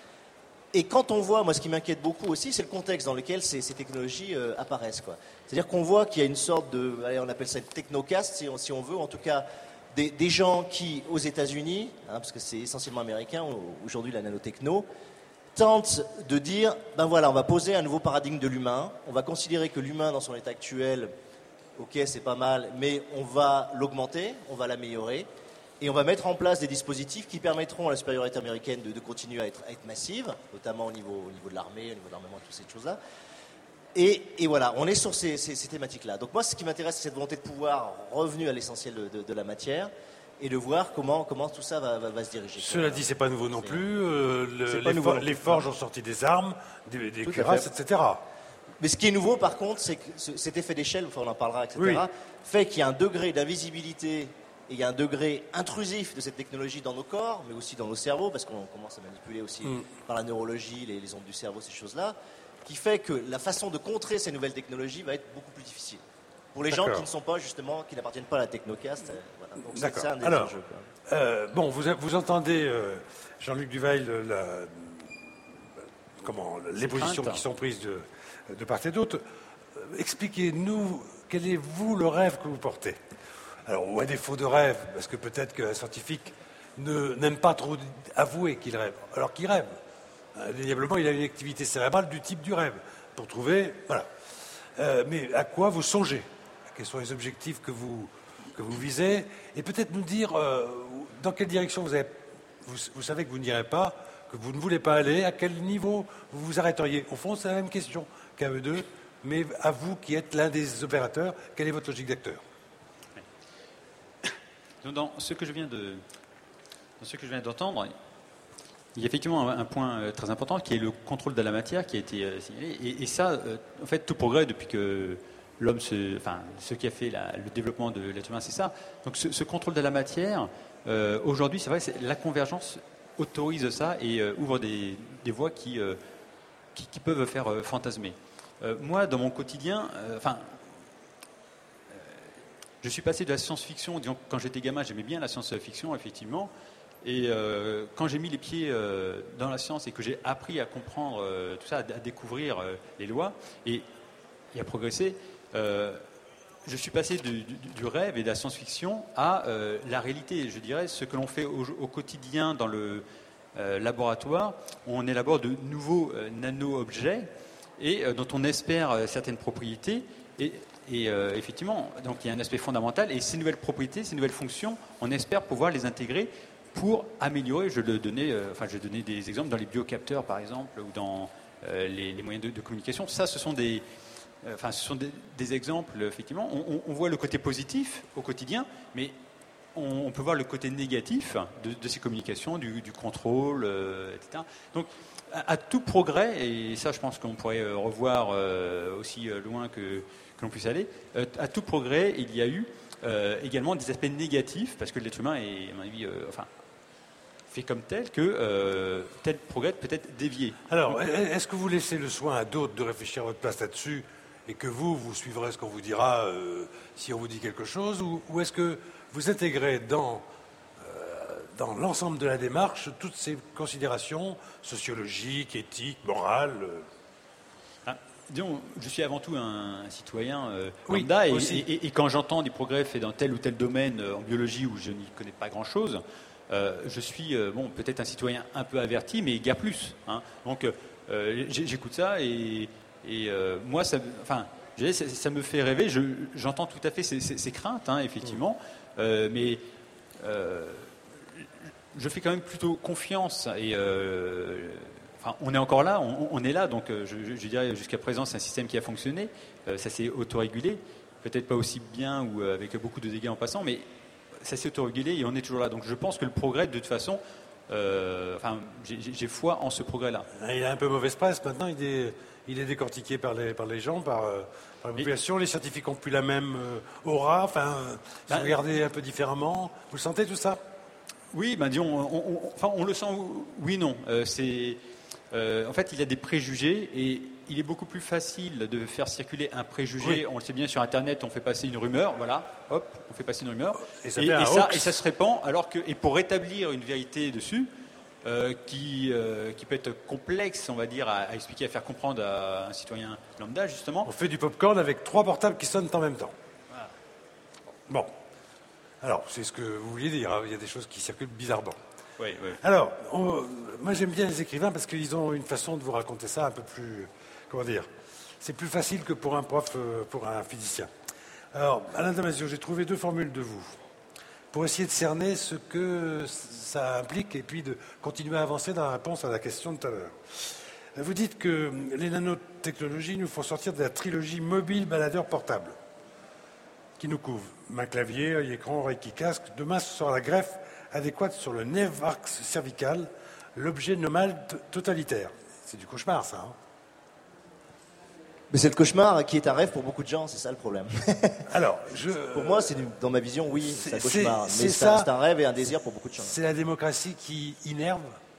[SPEAKER 3] Et quand on voit, moi ce qui m'inquiète beaucoup aussi, c'est le contexte dans lequel ces, ces technologies euh, apparaissent, quoi. C'est-à-dire qu'on voit qu'il y a une sorte de, allez, on appelle ça une technocaste, si on, si on veut, en tout cas des, des gens qui, aux États-Unis, hein, parce que c'est essentiellement américain aujourd'hui la nanotechno, tentent de dire, ben voilà, on va poser un nouveau paradigme de l'humain, on va considérer que l'humain dans son état actuel, ok, c'est pas mal, mais on va l'augmenter, on va l'améliorer, et on va mettre en place des dispositifs qui permettront à la supériorité américaine de, de continuer à être, à être massive, notamment au niveau, au niveau de l'armée, au niveau de l'armement, toutes ces choses-là. Et, et voilà, on est sur ces, ces, ces thématiques-là. Donc moi, ce qui m'intéresse, c'est cette volonté de pouvoir revenue à l'essentiel de, de, de la matière et de voir comment, comment tout ça va, va, va se diriger.
[SPEAKER 1] Cela dit, c'est pas nouveau non
[SPEAKER 3] C'est-
[SPEAKER 1] plus. euh, le-
[SPEAKER 3] c'est pas
[SPEAKER 1] les,
[SPEAKER 3] nouveau
[SPEAKER 1] for-
[SPEAKER 3] non plus.
[SPEAKER 1] les forges ont sorti des armes, des, des
[SPEAKER 3] Tout à
[SPEAKER 1] cuirasses,
[SPEAKER 3] fait.
[SPEAKER 1] et cetera.
[SPEAKER 3] Mais ce qui est nouveau, par contre, c'est que ce- cet effet d'échelle, enfin, on en parlera, et cetera,
[SPEAKER 1] Oui.
[SPEAKER 3] fait qu'il y a un degré d'invisibilité et il y a un degré intrusif de cette technologie dans nos corps, mais aussi dans nos cerveaux, parce qu'on commence à manipuler aussi
[SPEAKER 1] Mm.
[SPEAKER 3] par la neurologie, les, les ondes du cerveau, ces choses-là, qui fait que la façon de contrer ces nouvelles technologies va être beaucoup plus difficile. Pour les gens
[SPEAKER 1] D'accord.
[SPEAKER 3] qui ne sont pas, justement, qui n'appartiennent pas à la technocast. euh, voilà. Donc c'est
[SPEAKER 1] D'accord.
[SPEAKER 3] ça un des
[SPEAKER 1] Alors,
[SPEAKER 3] enjeux, quoi.
[SPEAKER 1] Euh, bon, vous, vous entendez, euh, Jean-Luc Duvail, le- la, comment, les positions
[SPEAKER 4] craintes.
[SPEAKER 1] qui sont prises de, de part et d'autre. Euh, Expliquez-nous, quel est, vous, le rêve que vous portez? Alors, ou à défaut de rêve, parce que peut-être qu'un scientifique ne- n'aime pas trop avouer qu'il rêve, alors qu'il rêve. Indéniablement, il a une activité cérébrale du type du rêve, pour trouver... Voilà. Euh, mais à quoi vous songez? Quels sont les objectifs que vous, que vous visez? Et peut-être nous dire euh, dans quelle direction vous, avez, vous, vous savez que vous n'irez pas, que vous ne voulez pas aller, à quel niveau vous vous arrêteriez. Au fond, c'est la même question qu'à eux deux, mais à vous qui êtes l'un des opérateurs, quelle est votre logique d'acteur?
[SPEAKER 4] Donc, dans ce que je viens de, dans ce que je viens d'entendre, il y a effectivement un, un point euh, très important qui est le contrôle de la matière qui a été euh, signalé. Et, et ça, euh, en fait, tout progrès depuis que l'homme, se, enfin, ce qui a fait la- le développement de l'être humain, c'est ça. Donc, ce, ce contrôle de la matière, euh, aujourd'hui, c'est vrai, c'est, la convergence autorise ça et euh, ouvre des, des voies qui, euh, qui, qui peuvent faire euh, fantasmer. Euh, moi, dans mon quotidien, euh, enfin. Je suis passé de la science-fiction, disons, quand j'étais gamin, j'aimais bien la science-fiction, effectivement. Et euh, quand j'ai mis les pieds euh, dans la science et que j'ai appris à comprendre euh, tout ça, à, à découvrir euh, les lois et, et à progresser, euh, je suis passé du, du, du rêve et de la science-fiction à euh, la réalité. Je dirais, ce que l'on fait au, au quotidien dans le euh, laboratoire, on élabore de nouveaux euh, nano-objets et euh, dont on espère euh, certaines propriétés. Et, et euh, effectivement, donc il y a un aspect fondamental. Et ces nouvelles propriétés, ces nouvelles fonctions, on espère pouvoir les intégrer pour améliorer. Je le donnais, euh, enfin, je donnais des exemples dans les biocapteurs, par exemple, ou dans euh, les, les moyens de, de communication. Ça, ce sont des, euh, enfin, ce sont des, des exemples. Effectivement, on, on voit le côté positif au quotidien, mais on, on peut voir le côté négatif de, de ces communications, du, du contrôle, euh, et cetera. Donc, à, à tout progrès, et ça, je pense qu'on pourrait euh, revoir euh, aussi euh, loin que, que l'on puisse aller. Euh, à tout progrès, il y a eu euh, également des aspects négatifs, parce que l'être humain est, à mon avis, euh, enfin. fait comme tel que euh, tel progrès peut être dévié.
[SPEAKER 1] Alors, est-ce que vous laissez le soin à d'autres de réfléchir à votre place là-dessus et que vous, vous suivrez ce qu'on vous dira euh, si on vous dit quelque chose, ou, ou est-ce que vous intégrez dans, euh, dans l'ensemble de la démarche toutes ces considérations sociologiques, éthiques, morales euh...
[SPEAKER 4] ah, disons, je suis avant tout un, un citoyen euh,
[SPEAKER 1] oui,
[SPEAKER 4] lambda, et,
[SPEAKER 1] aussi.
[SPEAKER 4] et, et, et quand j'entends des progrès faits dans tel ou tel domaine euh, en biologie où je n'y connais pas grand-chose, Euh, je suis euh, bon, peut-être un citoyen un peu averti, mais guère plus. Hein. Donc, euh, j'écoute ça et, et euh, moi, ça, enfin, ça, ça me fait rêver. Je, j'entends tout à fait ces, ces, ces craintes, hein, effectivement, euh, mais euh, je fais quand même plutôt confiance. Et euh, enfin, on est encore là, on, on est là. Donc, je, je dirais jusqu'à présent, c'est un système qui a fonctionné. Euh, ça s'est autorégulé, peut-être pas aussi bien ou avec beaucoup de dégâts en passant, mais ça s'est autorégulé et on est toujours là. Donc je pense que le progrès, de toute façon, euh, enfin, j'ai, j'ai foi en ce progrès-là.
[SPEAKER 1] Il a un peu mauvaise presse maintenant, il est, il est décortiqué par les, par les gens, par, par la population. Et les scientifiques n'ont plus la même aura, enfin, ils sont regardés un peu différemment. Vous le sentez tout ça?
[SPEAKER 4] Oui, ben disons, on, on, enfin, on le sent, oui, non. Euh, c'est, euh, en fait, il y a des préjugés et il est beaucoup plus facile de faire circuler un préjugé. Oui. On le sait bien, sur Internet, on fait passer une rumeur, voilà, hop, on fait passer une rumeur.
[SPEAKER 1] Et ça,
[SPEAKER 4] et,
[SPEAKER 1] et,
[SPEAKER 4] et ça, et ça se répand, alors que, et pour rétablir une vérité dessus, euh, qui, euh, qui peut être complexe, on va dire, à, à expliquer, à faire comprendre à un citoyen lambda, justement.
[SPEAKER 1] On fait du pop-corn avec trois portables qui sonnent en même temps. Voilà. Bon. Alors, c'est ce que vous vouliez dire, hein. Il y a des choses qui circulent bizarrement.
[SPEAKER 4] Oui, oui.
[SPEAKER 1] Alors, on, moi j'aime bien les écrivains parce qu'ils ont une façon de vous raconter ça un peu plus... Comment dire? C'est plus facile que pour un prof, euh, pour un physicien. Alors, Alain Damasio, j'ai trouvé deux formules de vous pour essayer de cerner ce que ça implique et puis de continuer à avancer dans la réponse à la question de tout à l'heure. Vous dites que les nanotechnologies nous font sortir de la trilogie mobile baladeur portable qui nous couvre. Main clavier, œil écran, oreille qui casque. Demain, ce sera la greffe adéquate sur le nerf cervical, l'objet nomade totalitaire. C'est du cauchemar, ça. Hein?
[SPEAKER 3] Mais c'est le cauchemar qui est un rêve pour beaucoup de gens, c'est ça le problème.
[SPEAKER 1] Alors, je...
[SPEAKER 3] Pour moi, c'est dans ma vision, oui, c'est un cauchemar.
[SPEAKER 1] C'est,
[SPEAKER 3] mais
[SPEAKER 1] c'est,
[SPEAKER 3] c'est, un, c'est un rêve et un désir pour beaucoup de gens.
[SPEAKER 1] C'est la démocratie qui innerve,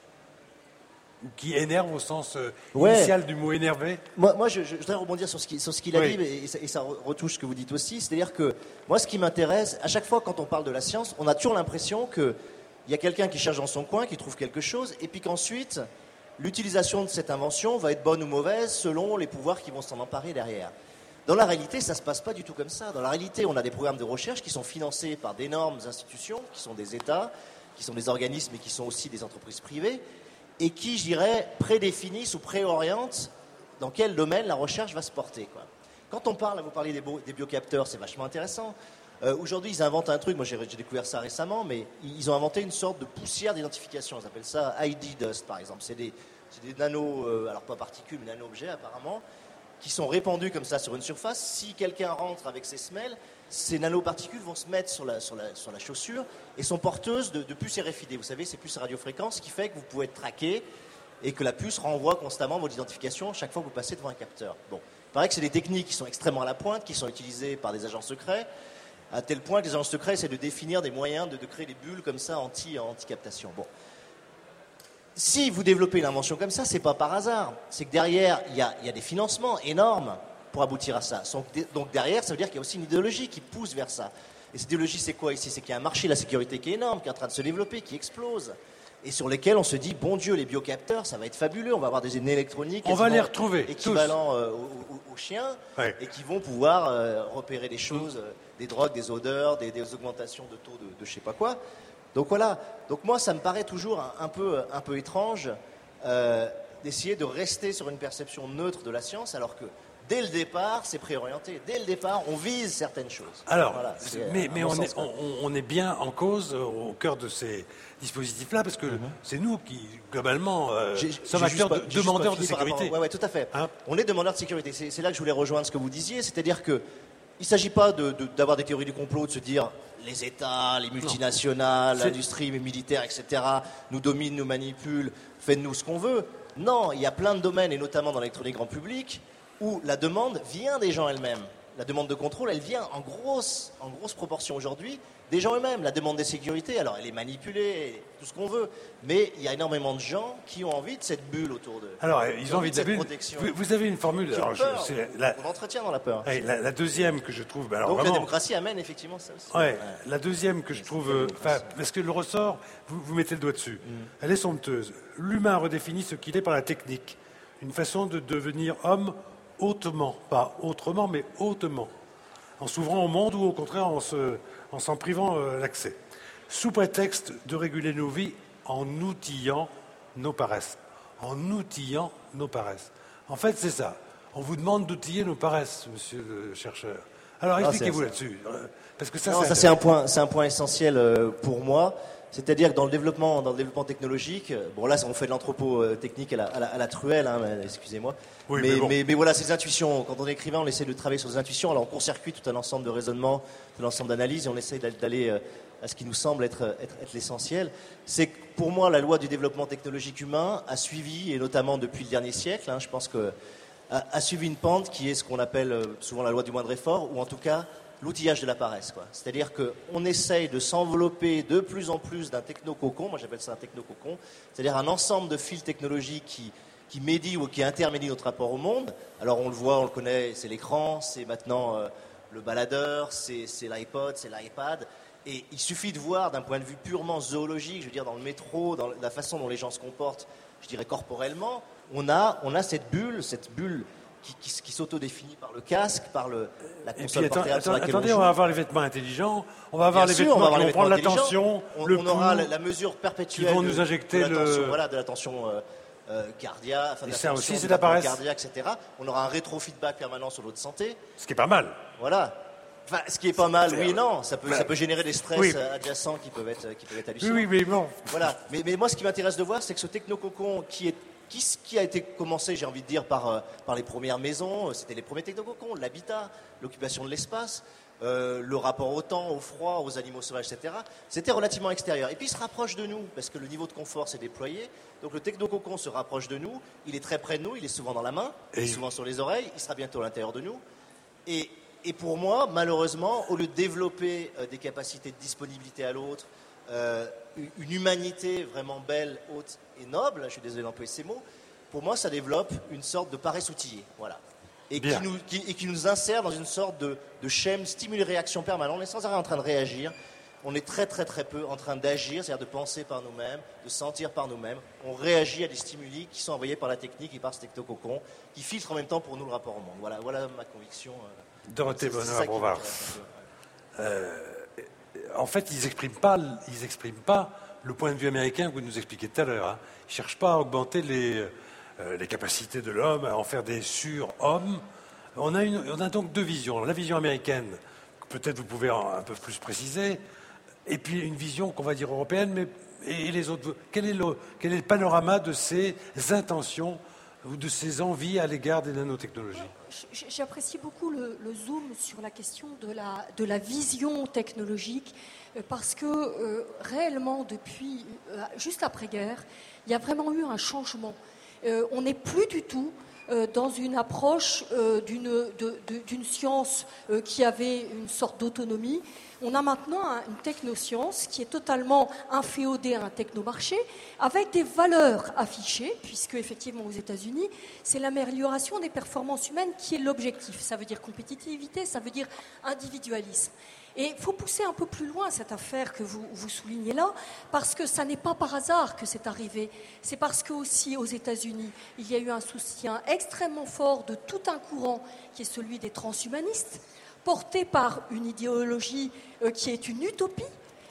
[SPEAKER 1] ou qui énerve au sens euh,
[SPEAKER 3] ouais.
[SPEAKER 1] initial du mot énervé.
[SPEAKER 3] Moi, moi je, je voudrais rebondir sur ce, qui, sur ce qu'il a
[SPEAKER 1] oui.
[SPEAKER 3] dit, et ça, et ça retouche ce que vous dites aussi. C'est-à-dire que moi, ce qui m'intéresse, à chaque fois quand on parle de la science, on a toujours l'impression qu'il y a quelqu'un qui cherche dans son coin, qui trouve quelque chose, et puis qu'ensuite... l'utilisation de cette invention va être bonne ou mauvaise selon les pouvoirs qui vont s'en emparer derrière. Dans la réalité, ça ne se passe pas du tout comme ça. Dans la réalité, on a des programmes de recherche qui sont financés par d'énormes institutions, qui sont des États, qui sont des organismes et qui sont aussi des entreprises privées, et qui, je dirais, prédéfinissent ou préorientent dans quel domaine la recherche va se porter, quoi. Quand on parle, vous parlez des, beau, des biocapteurs, c'est vachement intéressant. Euh, aujourd'hui, ils inventent un truc, moi j'ai, j'ai découvert ça récemment, mais ils ont inventé une sorte de poussière d'identification. Ils appellent ça I D dust, par exemple. C'est des, c'est des nano, euh, alors pas particules, mais nano-objets apparemment, qui sont répandus comme ça sur une surface. Si quelqu'un rentre avec ses semelles, ces nanoparticules vont se mettre sur la, sur la, sur la chaussure et sont porteuses de, de puces R F I D. Vous savez, ces puces radiofréquences, ce qui fait que vous pouvez être traqué et que la puce renvoie constamment votre identification chaque fois que vous passez devant un capteur. Bon, il paraît que c'est des techniques qui sont extrêmement à la pointe, qui sont utilisées par des agents secrets, à tel point que les agents secrets essaient de définir des moyens de, de créer des bulles comme ça anti, anti-captation. Bon. Si vous développez une invention comme ça, c'est pas par hasard. C'est que derrière, il y a, y a des financements énormes pour aboutir à ça. Donc derrière, ça veut dire qu'il y a aussi une idéologie qui pousse vers ça. Et cette idéologie, c'est quoi ici? C'est qu'il y a un marché de la sécurité qui est énorme, qui est en train de se développer, qui explose. Et sur lesquels on se dit, bon Dieu, les biocapteurs, ça va être fabuleux. On va avoir des aignées électroniques.
[SPEAKER 1] On va les retrouver.
[SPEAKER 3] Équivalents euh, aux, aux, aux chiens.
[SPEAKER 1] Ouais.
[SPEAKER 3] Et qui vont pouvoir euh, repérer des choses, euh, des drogues, des odeurs, des, des augmentations de taux de, de je sais pas quoi. Donc voilà. Donc moi, ça me paraît toujours un, un, peu, un peu étrange. Euh, d'essayer de rester sur une perception neutre de la science, alors que dès le départ, c'est préorienté. Dès le départ, on vise certaines choses.
[SPEAKER 1] Alors,
[SPEAKER 3] voilà,
[SPEAKER 1] mais, mais on, est, on, on est bien en cause au cœur de ces dispositifs-là, parce que mm-hmm. c'est nous qui, globalement, euh, j'ai, sommes j'ai acteurs, pas, de, demandeurs de sécurité.
[SPEAKER 3] Oui, ouais, tout à fait. Hein? On est demandeurs de sécurité. C'est, c'est là que je voulais rejoindre ce que vous disiez, c'est-à-dire que il ne s'agit pas de, de, d'avoir des théories du complot, de se dire les États, les multinationales, non. l'industrie militaire, et cetera, nous dominent, nous manipulent, faites-nous ce qu'on veut. Non, il y a plein de domaines, et notamment dans l'électronique grand public, où la demande vient des gens elles-mêmes. La demande de contrôle, elle vient en grosse, en grosse proportion aujourd'hui des gens eux-mêmes. La demande des sécurités, alors elle est manipulée, tout ce qu'on veut, mais il y a énormément de gens qui ont envie de cette bulle autour d'eux.
[SPEAKER 1] Alors, ils ont envie de, de cette bulle. Vous, vous avez une formule.
[SPEAKER 3] Alors, je, c'est la, on entretient dans la peur.
[SPEAKER 1] Ouais, la, la deuxième que je trouve. Alors,
[SPEAKER 3] Donc
[SPEAKER 1] vraiment,
[SPEAKER 3] la démocratie amène effectivement ça aussi.
[SPEAKER 1] Ouais, ouais. La deuxième que je trouve. Parce que le ressort, vous, vous mettez le doigt dessus. Mm. Elle est somptueuse. L'humain redéfinit ce qu'il est par la technique. Une façon de devenir homme hautement, pas autrement, mais hautement, en s'ouvrant au monde ou au contraire en, se, en s'en privant euh, l'accès, sous prétexte de réguler nos vies en outillant nos paresses. En outillant nos paresses. En fait, c'est ça. On vous demande d'outiller nos paresses, monsieur le chercheur. Alors, expliquez-vous non, là-dessus. Parce que ça,
[SPEAKER 3] non,
[SPEAKER 1] c'est,
[SPEAKER 3] ça c'est, un point, c'est un point essentiel euh, pour moi. C'est-à-dire que dans le développement, dans le développement technologique, bon là on fait de l'anthropo technique à la, à la, à la truelle, hein, excusez-moi.
[SPEAKER 1] Oui,
[SPEAKER 3] mais,
[SPEAKER 1] mais, bon.
[SPEAKER 3] mais, mais voilà, ces intuitions, quand on est écrivain, on essaie de travailler sur ces intuitions. Alors on court-circuite tout un ensemble de raisonnements, tout un ensemble d'analyses, et on essaie d'aller à ce qui nous semble être, être, être l'essentiel. C'est que pour moi, la loi du développement technologique humain a suivi, et notamment depuis le dernier siècle, hein, je pense que a, a suivi une pente qui est ce qu'on appelle souvent la loi du moindre effort, ou en tout cas l'outillage de la paresse, quoi. C'est-à-dire qu'on essaye de s'envelopper de plus en plus d'un techno-cocon, moi j'appelle ça un techno-cocon, c'est-à-dire un ensemble de fils technologiques qui, qui médient ou qui intermédient notre rapport au monde. Alors on le voit, on le connaît, c'est l'écran, c'est maintenant euh, le baladeur, c'est, c'est l'iPod, c'est l'iPad. Et il suffit de voir d'un point de vue purement zoologique, je veux dire dans le métro, dans la façon dont les gens se comportent, je dirais corporellement, on a, on a cette bulle, cette bulle Qui, qui, qui s'autodéfinit par le casque, par le, la console portable sur laquelle
[SPEAKER 1] attendez,
[SPEAKER 3] on joue.
[SPEAKER 1] on va avoir les vêtements intelligents, on va avoir
[SPEAKER 3] Bien
[SPEAKER 1] les
[SPEAKER 3] sûr,
[SPEAKER 1] vêtements
[SPEAKER 3] on va
[SPEAKER 1] qui vont prendre l'attention,
[SPEAKER 3] on,
[SPEAKER 1] le
[SPEAKER 3] on
[SPEAKER 1] pouls,
[SPEAKER 3] aura la, la mesure perpétuelle
[SPEAKER 1] qui vont
[SPEAKER 3] de,
[SPEAKER 1] nous injecter
[SPEAKER 3] de l'attention,
[SPEAKER 1] le...
[SPEAKER 3] voilà, de l'attention euh, euh, cardiaque, enfin, de
[SPEAKER 1] et ça
[SPEAKER 3] l'attention,
[SPEAKER 1] aussi, c'est la paresse.
[SPEAKER 3] cardiaque, et cetera. On aura un rétro-feedback permanent sur notre santé.
[SPEAKER 1] Ce qui est pas mal.
[SPEAKER 3] Voilà. Enfin, ce qui est pas mal, oui et non. Ça peut,
[SPEAKER 1] voilà.
[SPEAKER 3] ça peut générer des stress
[SPEAKER 1] oui.
[SPEAKER 3] adjacents qui peuvent être, qui peuvent être hallucinants.
[SPEAKER 1] Oui, oui, mais bon.
[SPEAKER 3] Voilà. Mais, mais moi, ce qui m'intéresse de voir, c'est que ce technococon qui est Qui, qui a été commencé, j'ai envie de dire, par, euh, par les premières maisons, c'était les premiers technococons, l'habitat, l'occupation de l'espace, euh, le rapport au temps, au froid, aux animaux sauvages, et cetera. C'était relativement extérieur. Et puis il se rapproche de nous, parce que le niveau de confort s'est déployé. Donc le technococon se rapproche de nous, il est très près de nous, il est souvent dans la main, il est souvent sur les oreilles, il sera bientôt à l'intérieur de nous. Et, et pour moi, malheureusement, au lieu de développer euh, des capacités de disponibilité à l'autre, euh, une humanité vraiment belle, haute et noble, je suis désolé d'employer ces mots, pour moi ça développe une sorte de paresse outillée, voilà, et qui, nous, qui, et qui nous insère dans une sorte de, de schème stimule-réaction permanent. On est sans arrêt en train de réagir, on est très très très peu en train d'agir, c'est-à-dire de penser par nous-mêmes, de sentir par nous-mêmes. On réagit à des stimuli qui sont envoyés par la technique et par ce technococon, qui filtrent en même temps pour nous le rapport au monde. Voilà, voilà ma conviction.
[SPEAKER 1] Dorothée Bonheur-Brovard. En fait, ils n'expriment pas, ils expriment pas le point de vue américain que vous nous expliquiez tout à l'heure. Hein. Ils ne cherchent pas à augmenter les, euh, les capacités de l'homme, à en faire des sur-hommes. On a, une, on a donc deux visions. La vision américaine, que peut-être vous pouvez un peu plus préciser, et puis une vision qu'on va dire européenne, mais et les autres. Quel est le, quel est le panorama de ces intentions ou de ces envies à l'égard des nanotechnologies?
[SPEAKER 2] J'apprécie beaucoup le, le zoom sur la question de la, de la vision technologique, parce que euh, réellement, depuis, euh, juste après-guerre, il y a vraiment eu un changement. Euh, on n'est plus du tout euh, dans une approche euh, d'une, de, de, d'une science euh, qui avait une sorte d'autonomie. On a maintenant un, une technoscience qui est totalement inféodée à un technomarché, avec des valeurs affichées, puisque effectivement aux États-Unis, c'est l'amélioration des performances humaines qui est l'objectif. Ça veut dire compétitivité, ça veut dire individualisme. Et il faut pousser un peu plus loin cette affaire que vous, vous soulignez là, parce que ça n'est pas par hasard que c'est arrivé. C'est parce qu'aussi aux États-Unis, il y a eu un soutien extrêmement fort de tout un courant qui est celui des transhumanistes, porté par une idéologie euh, qui est une utopie,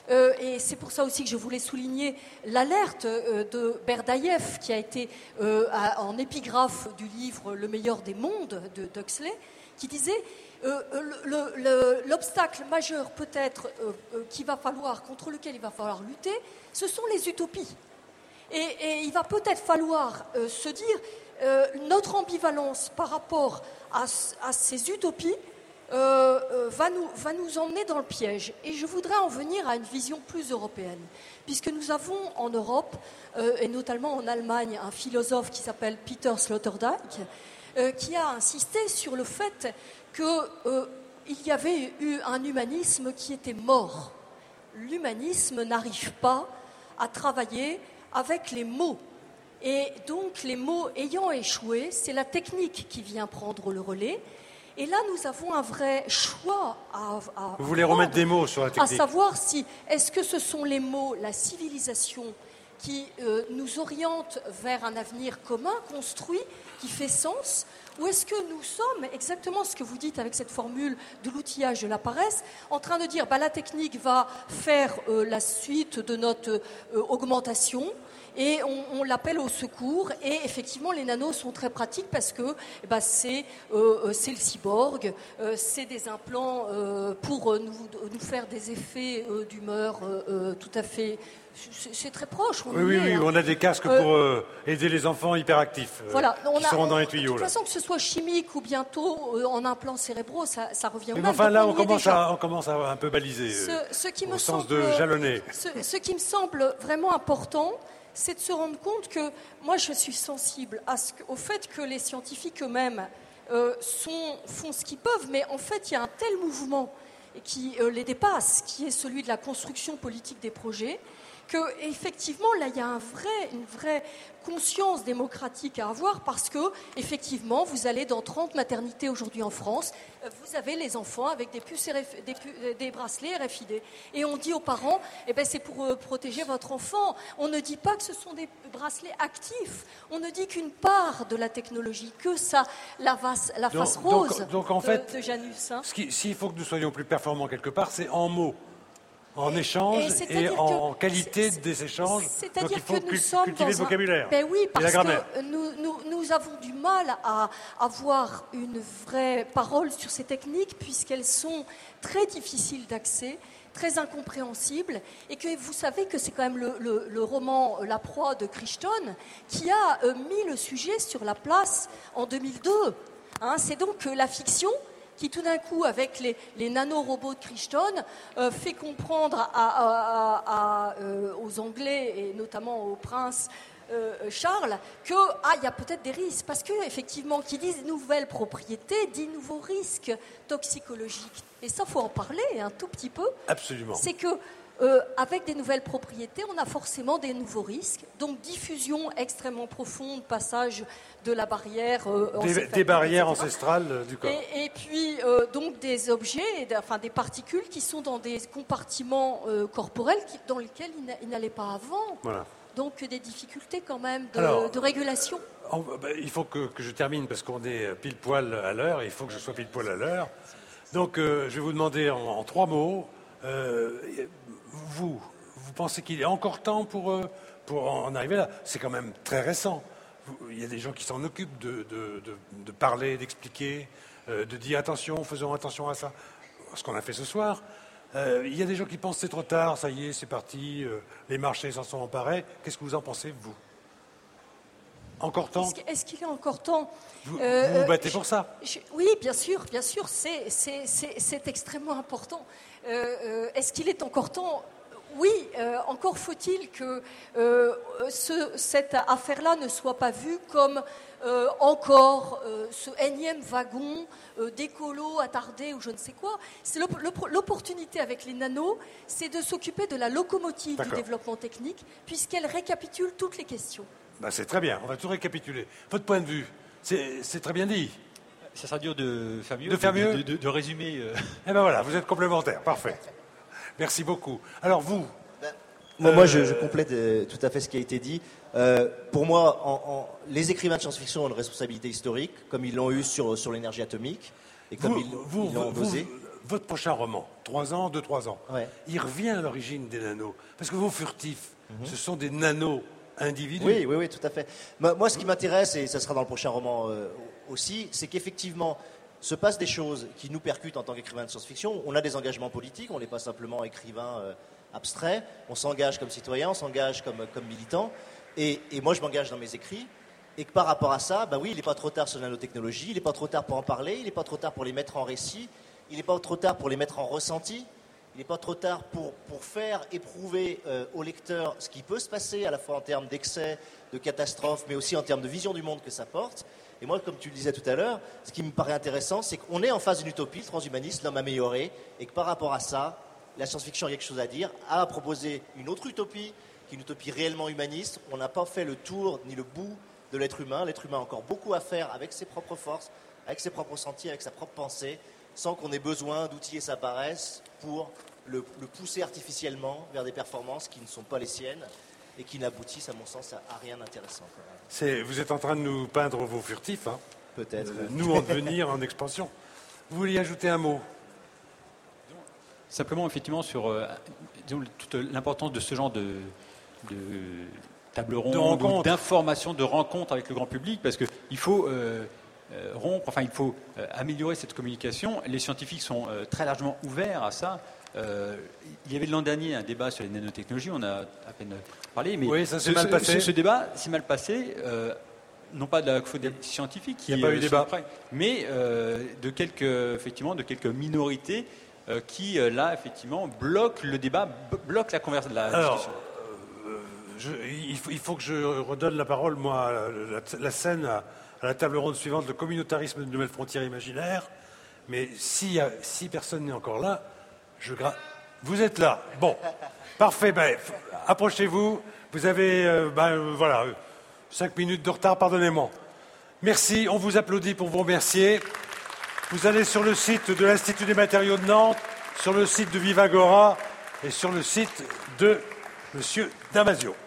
[SPEAKER 2] Euh, et c'est pour ça aussi que je voulais souligner l'alerte euh, de Berdaïev, qui a été euh, à, en épigraphe du livre Le meilleur des mondes de Huxley, qui disait euh, le, le, l'obstacle majeur peut-être euh, euh, qu'il va falloir, contre lequel il va falloir lutter, ce sont les utopies. Et, et il va peut-être falloir euh, se dire euh, notre ambivalence par rapport à, à ces utopies Euh, euh, va, nous, va nous emmener dans le piège. Et je voudrais en venir à une vision plus européenne, puisque nous avons en Europe, euh, et notamment en Allemagne, un philosophe qui s'appelle Peter Sloterdijk, euh, qui a insisté sur le fait qu'il euh, y avait eu un humanisme qui était mort. L'humanisme n'arrive pas à travailler avec les mots. Et donc, les mots ayant échoué, c'est la technique qui vient prendre le relais. Et là, nous avons un vrai choix à, à
[SPEAKER 1] Vous voulez remettre des mots sur la technique.
[SPEAKER 2] À savoir si, est-ce que ce sont les mots, la civilisation, qui euh, nous orientent vers un avenir commun, construit, qui fait sens, ou est-ce que nous sommes, exactement ce que vous dites avec cette formule de l'outillage de la paresse, en train de dire, bah, la technique va faire euh, la suite de notre euh, augmentation, et on, on l'appelle au secours. Et effectivement, les nanos sont très pratiques parce que eh ben, c'est, euh, c'est le cyborg, euh, c'est des implants euh, pour nous, nous faire des effets euh, d'humeur euh, euh, tout à fait... C'est, c'est très proche. On
[SPEAKER 1] oui, oui,
[SPEAKER 2] est,
[SPEAKER 1] oui,
[SPEAKER 2] hein.
[SPEAKER 1] on a des casques
[SPEAKER 2] euh,
[SPEAKER 1] pour euh, aider les enfants hyperactifs euh,
[SPEAKER 2] voilà, on
[SPEAKER 1] qui
[SPEAKER 2] a,
[SPEAKER 1] seront dans
[SPEAKER 2] on,
[SPEAKER 1] les tuyaux.
[SPEAKER 2] De toute
[SPEAKER 1] Là.
[SPEAKER 2] façon, que ce soit chimique ou bientôt euh, en implants cérébraux, ça, ça revient au
[SPEAKER 1] Mais
[SPEAKER 2] même.
[SPEAKER 1] enfin,
[SPEAKER 2] Donc,
[SPEAKER 1] là,
[SPEAKER 2] on,
[SPEAKER 1] on
[SPEAKER 2] y est
[SPEAKER 1] commence,
[SPEAKER 2] déjà.
[SPEAKER 1] à, on commence à un peu baliser,
[SPEAKER 2] Ce,
[SPEAKER 1] euh,
[SPEAKER 2] ce qui
[SPEAKER 1] au
[SPEAKER 2] me
[SPEAKER 1] sens
[SPEAKER 2] semble,
[SPEAKER 1] de jalonner.
[SPEAKER 2] Ce, ce qui me semble vraiment important, c'est de se rendre compte que moi, je suis sensible à ce, au fait que les scientifiques eux-mêmes euh, sont, font ce qu'ils peuvent, mais en fait, il y a un tel mouvement qui euh, les dépasse, qui est celui de la construction politique des projets, que effectivement là il y a un vrai, une vraie conscience démocratique à avoir, parce que effectivement vous allez dans trente maternités aujourd'hui en France, vous avez les enfants avec des puces R F, des, pu, des bracelets R F I D, et on dit aux parents eh ben c'est pour euh, protéger votre enfant. On ne dit pas que ce sont des bracelets actifs, on ne dit qu'une part de la technologie, que ça la, vas, la
[SPEAKER 1] donc,
[SPEAKER 2] face rose
[SPEAKER 1] donc, donc en
[SPEAKER 2] de,
[SPEAKER 1] fait,
[SPEAKER 2] de Janus. Hein.
[SPEAKER 1] Ce qui, s'il faut que nous soyons plus performants quelque part, c'est en mots. En échange et, et en
[SPEAKER 2] que,
[SPEAKER 1] qualité des échanges.
[SPEAKER 2] C'est-à-dire
[SPEAKER 1] donc il faut
[SPEAKER 2] que nous sommes
[SPEAKER 1] cultiver
[SPEAKER 2] dans
[SPEAKER 1] le vocabulaire.
[SPEAKER 2] Un... Ben oui, parce
[SPEAKER 1] et la grammaire.
[SPEAKER 2] que nous, nous, nous avons du mal à avoir une vraie parole sur ces techniques, puisqu'elles sont très difficiles d'accès, très incompréhensibles, et que vous savez que c'est quand même le, le, le roman La proie de Crichton qui a euh, mis le sujet sur la place en deux mille deux. Hein, c'est donc euh, la fiction qui tout d'un coup, avec les, les nanorobots de Crichton, euh, fait comprendre à, à, à, à, euh, aux Anglais, et notamment au prince euh, Charles, qu'il ah, y a peut-être des risques. Parce qu'effectivement, qui dit nouvelles propriétés, dit nouveaux risques toxicologiques. Et ça, il faut en parler un tout petit peu.
[SPEAKER 1] Absolument.
[SPEAKER 2] C'est que Euh, avec des nouvelles propriétés, on a forcément des nouveaux risques. Donc, diffusion extrêmement profonde, passage de la barrière euh,
[SPEAKER 1] des, des barrières et cetera ancestrales euh, du corps.
[SPEAKER 2] Et, et puis, euh, donc, des objets, enfin, des particules qui sont dans des compartiments euh, corporels qui, dans lesquels ils n'allaient pas avant.
[SPEAKER 1] Voilà.
[SPEAKER 2] Donc, des difficultés quand même de,
[SPEAKER 1] Alors,
[SPEAKER 2] de régulation.
[SPEAKER 1] On, ben, il faut que, que je termine parce qu'on est pile poil à l'heure. Il faut que je sois pile poil à l'heure. Donc, euh, je vais vous demander en, en trois mots. Euh, Vous, vous pensez qu'il est encore temps pour, pour en arriver là? C'est quand même très récent. Il y a des gens qui s'en occupent de, de, de, de parler, d'expliquer, euh, de dire attention, faisons attention à ça. Ce qu'on a fait ce soir. Euh, il y a des gens qui pensent que c'est trop tard, ça y est, c'est parti, euh, les marchés s'en sont emparés. Qu'est-ce que vous en pensez, vous? Encore temps?
[SPEAKER 2] Est-ce, est-ce qu'il est encore temps?
[SPEAKER 1] Vous
[SPEAKER 2] euh,
[SPEAKER 1] vous, vous battez
[SPEAKER 2] je,
[SPEAKER 1] pour ça?
[SPEAKER 2] je, Oui, bien sûr, bien sûr, c'est, c'est, c'est, c'est extrêmement important. Euh, euh, est-ce qu'il est encore temps? Oui, euh, encore faut-il que euh, ce, cette affaire-là ne soit pas vue comme euh, encore euh, ce énième wagon euh, d'écolo attardé ou je ne sais quoi. C'est l'op- l'op- l'opportunité avec les nanos, c'est de s'occuper de la locomotive
[SPEAKER 1] D'accord.
[SPEAKER 2] du développement technique, puisqu'elle récapitule toutes les questions.
[SPEAKER 1] Ben, c'est très bien, on va tout récapituler. Votre point de vue, c'est, c'est très bien dit.
[SPEAKER 4] Ça sera dur de faire mieux.
[SPEAKER 1] De faire mieux
[SPEAKER 4] de, de, de résumer. Euh...
[SPEAKER 1] Eh bien voilà, vous êtes complémentaires, parfait. Merci beaucoup. Alors vous
[SPEAKER 3] ben, Moi,
[SPEAKER 1] euh...
[SPEAKER 3] moi je, je complète euh, tout à fait ce qui a été dit. Euh, pour moi, en, en, les écrivains de science-fiction ont une responsabilité historique, comme ils l'ont eu sur, sur l'énergie atomique, et comme
[SPEAKER 1] vous,
[SPEAKER 3] ils,
[SPEAKER 1] vous,
[SPEAKER 3] ils l'ont
[SPEAKER 1] vous,
[SPEAKER 3] osé.
[SPEAKER 1] votre prochain roman, trois ans, deux, trois ans,
[SPEAKER 3] Ouais.
[SPEAKER 1] il revient à l'origine des nanos. Parce que vos furtifs, mm-hmm. ce sont des nanos individus.
[SPEAKER 3] Oui, oui, oui, tout à fait. Moi, moi ce qui m'intéresse, et ça sera dans le prochain roman euh, aussi, c'est qu'effectivement, se passent des choses qui nous percutent en tant qu'écrivain de science-fiction. On a des engagements politiques, on n'est pas simplement écrivain euh, abstrait, on s'engage comme citoyen, on s'engage comme, comme militant. Et, et moi, je m'engage dans mes écrits. Et que par rapport à ça, bah oui, il n'est pas trop tard sur la nanotechnologie, il n'est pas trop tard pour en parler, il n'est pas trop tard pour les mettre en récit, il n'est pas trop tard pour les mettre en ressenti, il n'est pas trop tard pour, pour faire éprouver euh, au lecteur ce qui peut se passer, à la fois en termes d'excès, de catastrophes, mais aussi en termes de vision du monde que ça porte. Et moi, comme tu le disais tout à l'heure, ce qui me paraît intéressant, c'est qu'on est en face d'une utopie, le transhumanisme, l'homme amélioré, et que par rapport à ça, la science-fiction a quelque chose à dire, a proposé une autre utopie, qui est une utopie réellement humaniste. On n'a pas fait le tour ni le bout de l'être humain. L'être humain a encore beaucoup à faire avec ses propres forces, avec ses propres ressentis, avec sa propre pensée, sans qu'on ait besoin d'outiller sa paresse pour le, le pousser artificiellement vers des performances qui ne sont pas les siennes et qui n'aboutissent, à mon sens, à, à rien d'intéressant.
[SPEAKER 1] C'est, vous êtes en train de nous peindre vos furtifs, hein.
[SPEAKER 3] Peut-être.
[SPEAKER 1] Euh, nous en devenir, en expansion. Vous vouliez ajouter un mot?
[SPEAKER 4] Simplement, effectivement, sur euh, disons, toute l'importance de ce genre de, de table ronde, ou d'information, de rencontre avec le grand public, parce qu'il faut euh, euh, rompre, enfin, il faut euh, améliorer cette communication. Les scientifiques sont euh, très largement ouverts à ça. Euh, il y avait l'an dernier un débat sur les nanotechnologies, on a à peine parlé, mais
[SPEAKER 1] oui, ça s'est
[SPEAKER 4] ce,
[SPEAKER 1] mal passé.
[SPEAKER 4] Ce, ce débat s'est mal passé, euh, non pas de la faute des scientifiques, qui,
[SPEAKER 1] il n'y a pas eu
[SPEAKER 4] euh,
[SPEAKER 1] débat,
[SPEAKER 4] prêts, mais euh, de quelques, effectivement, de quelques minorités euh, qui, euh, là, effectivement, bloquent le débat, bloquent la conversation, la
[SPEAKER 1] Alors,
[SPEAKER 4] discussion.
[SPEAKER 1] Euh, je, il, faut, il faut que je redonne la parole, moi, la, la scène à, à la table ronde suivante, le communautarisme de nouvelles frontières imaginaires. Mais si, si personne n'est encore là, je gra... Vous êtes là. Bon, parfait. Ben, approchez-vous. Vous avez, euh, ben, euh, voilà, euh, cinq minutes de retard, pardonnez-moi. Merci. On vous applaudit pour vous remercier. Vous allez sur le site de l'Institut des matériaux de Nantes, sur le site de Vivagora et sur le site de Monsieur Damasio.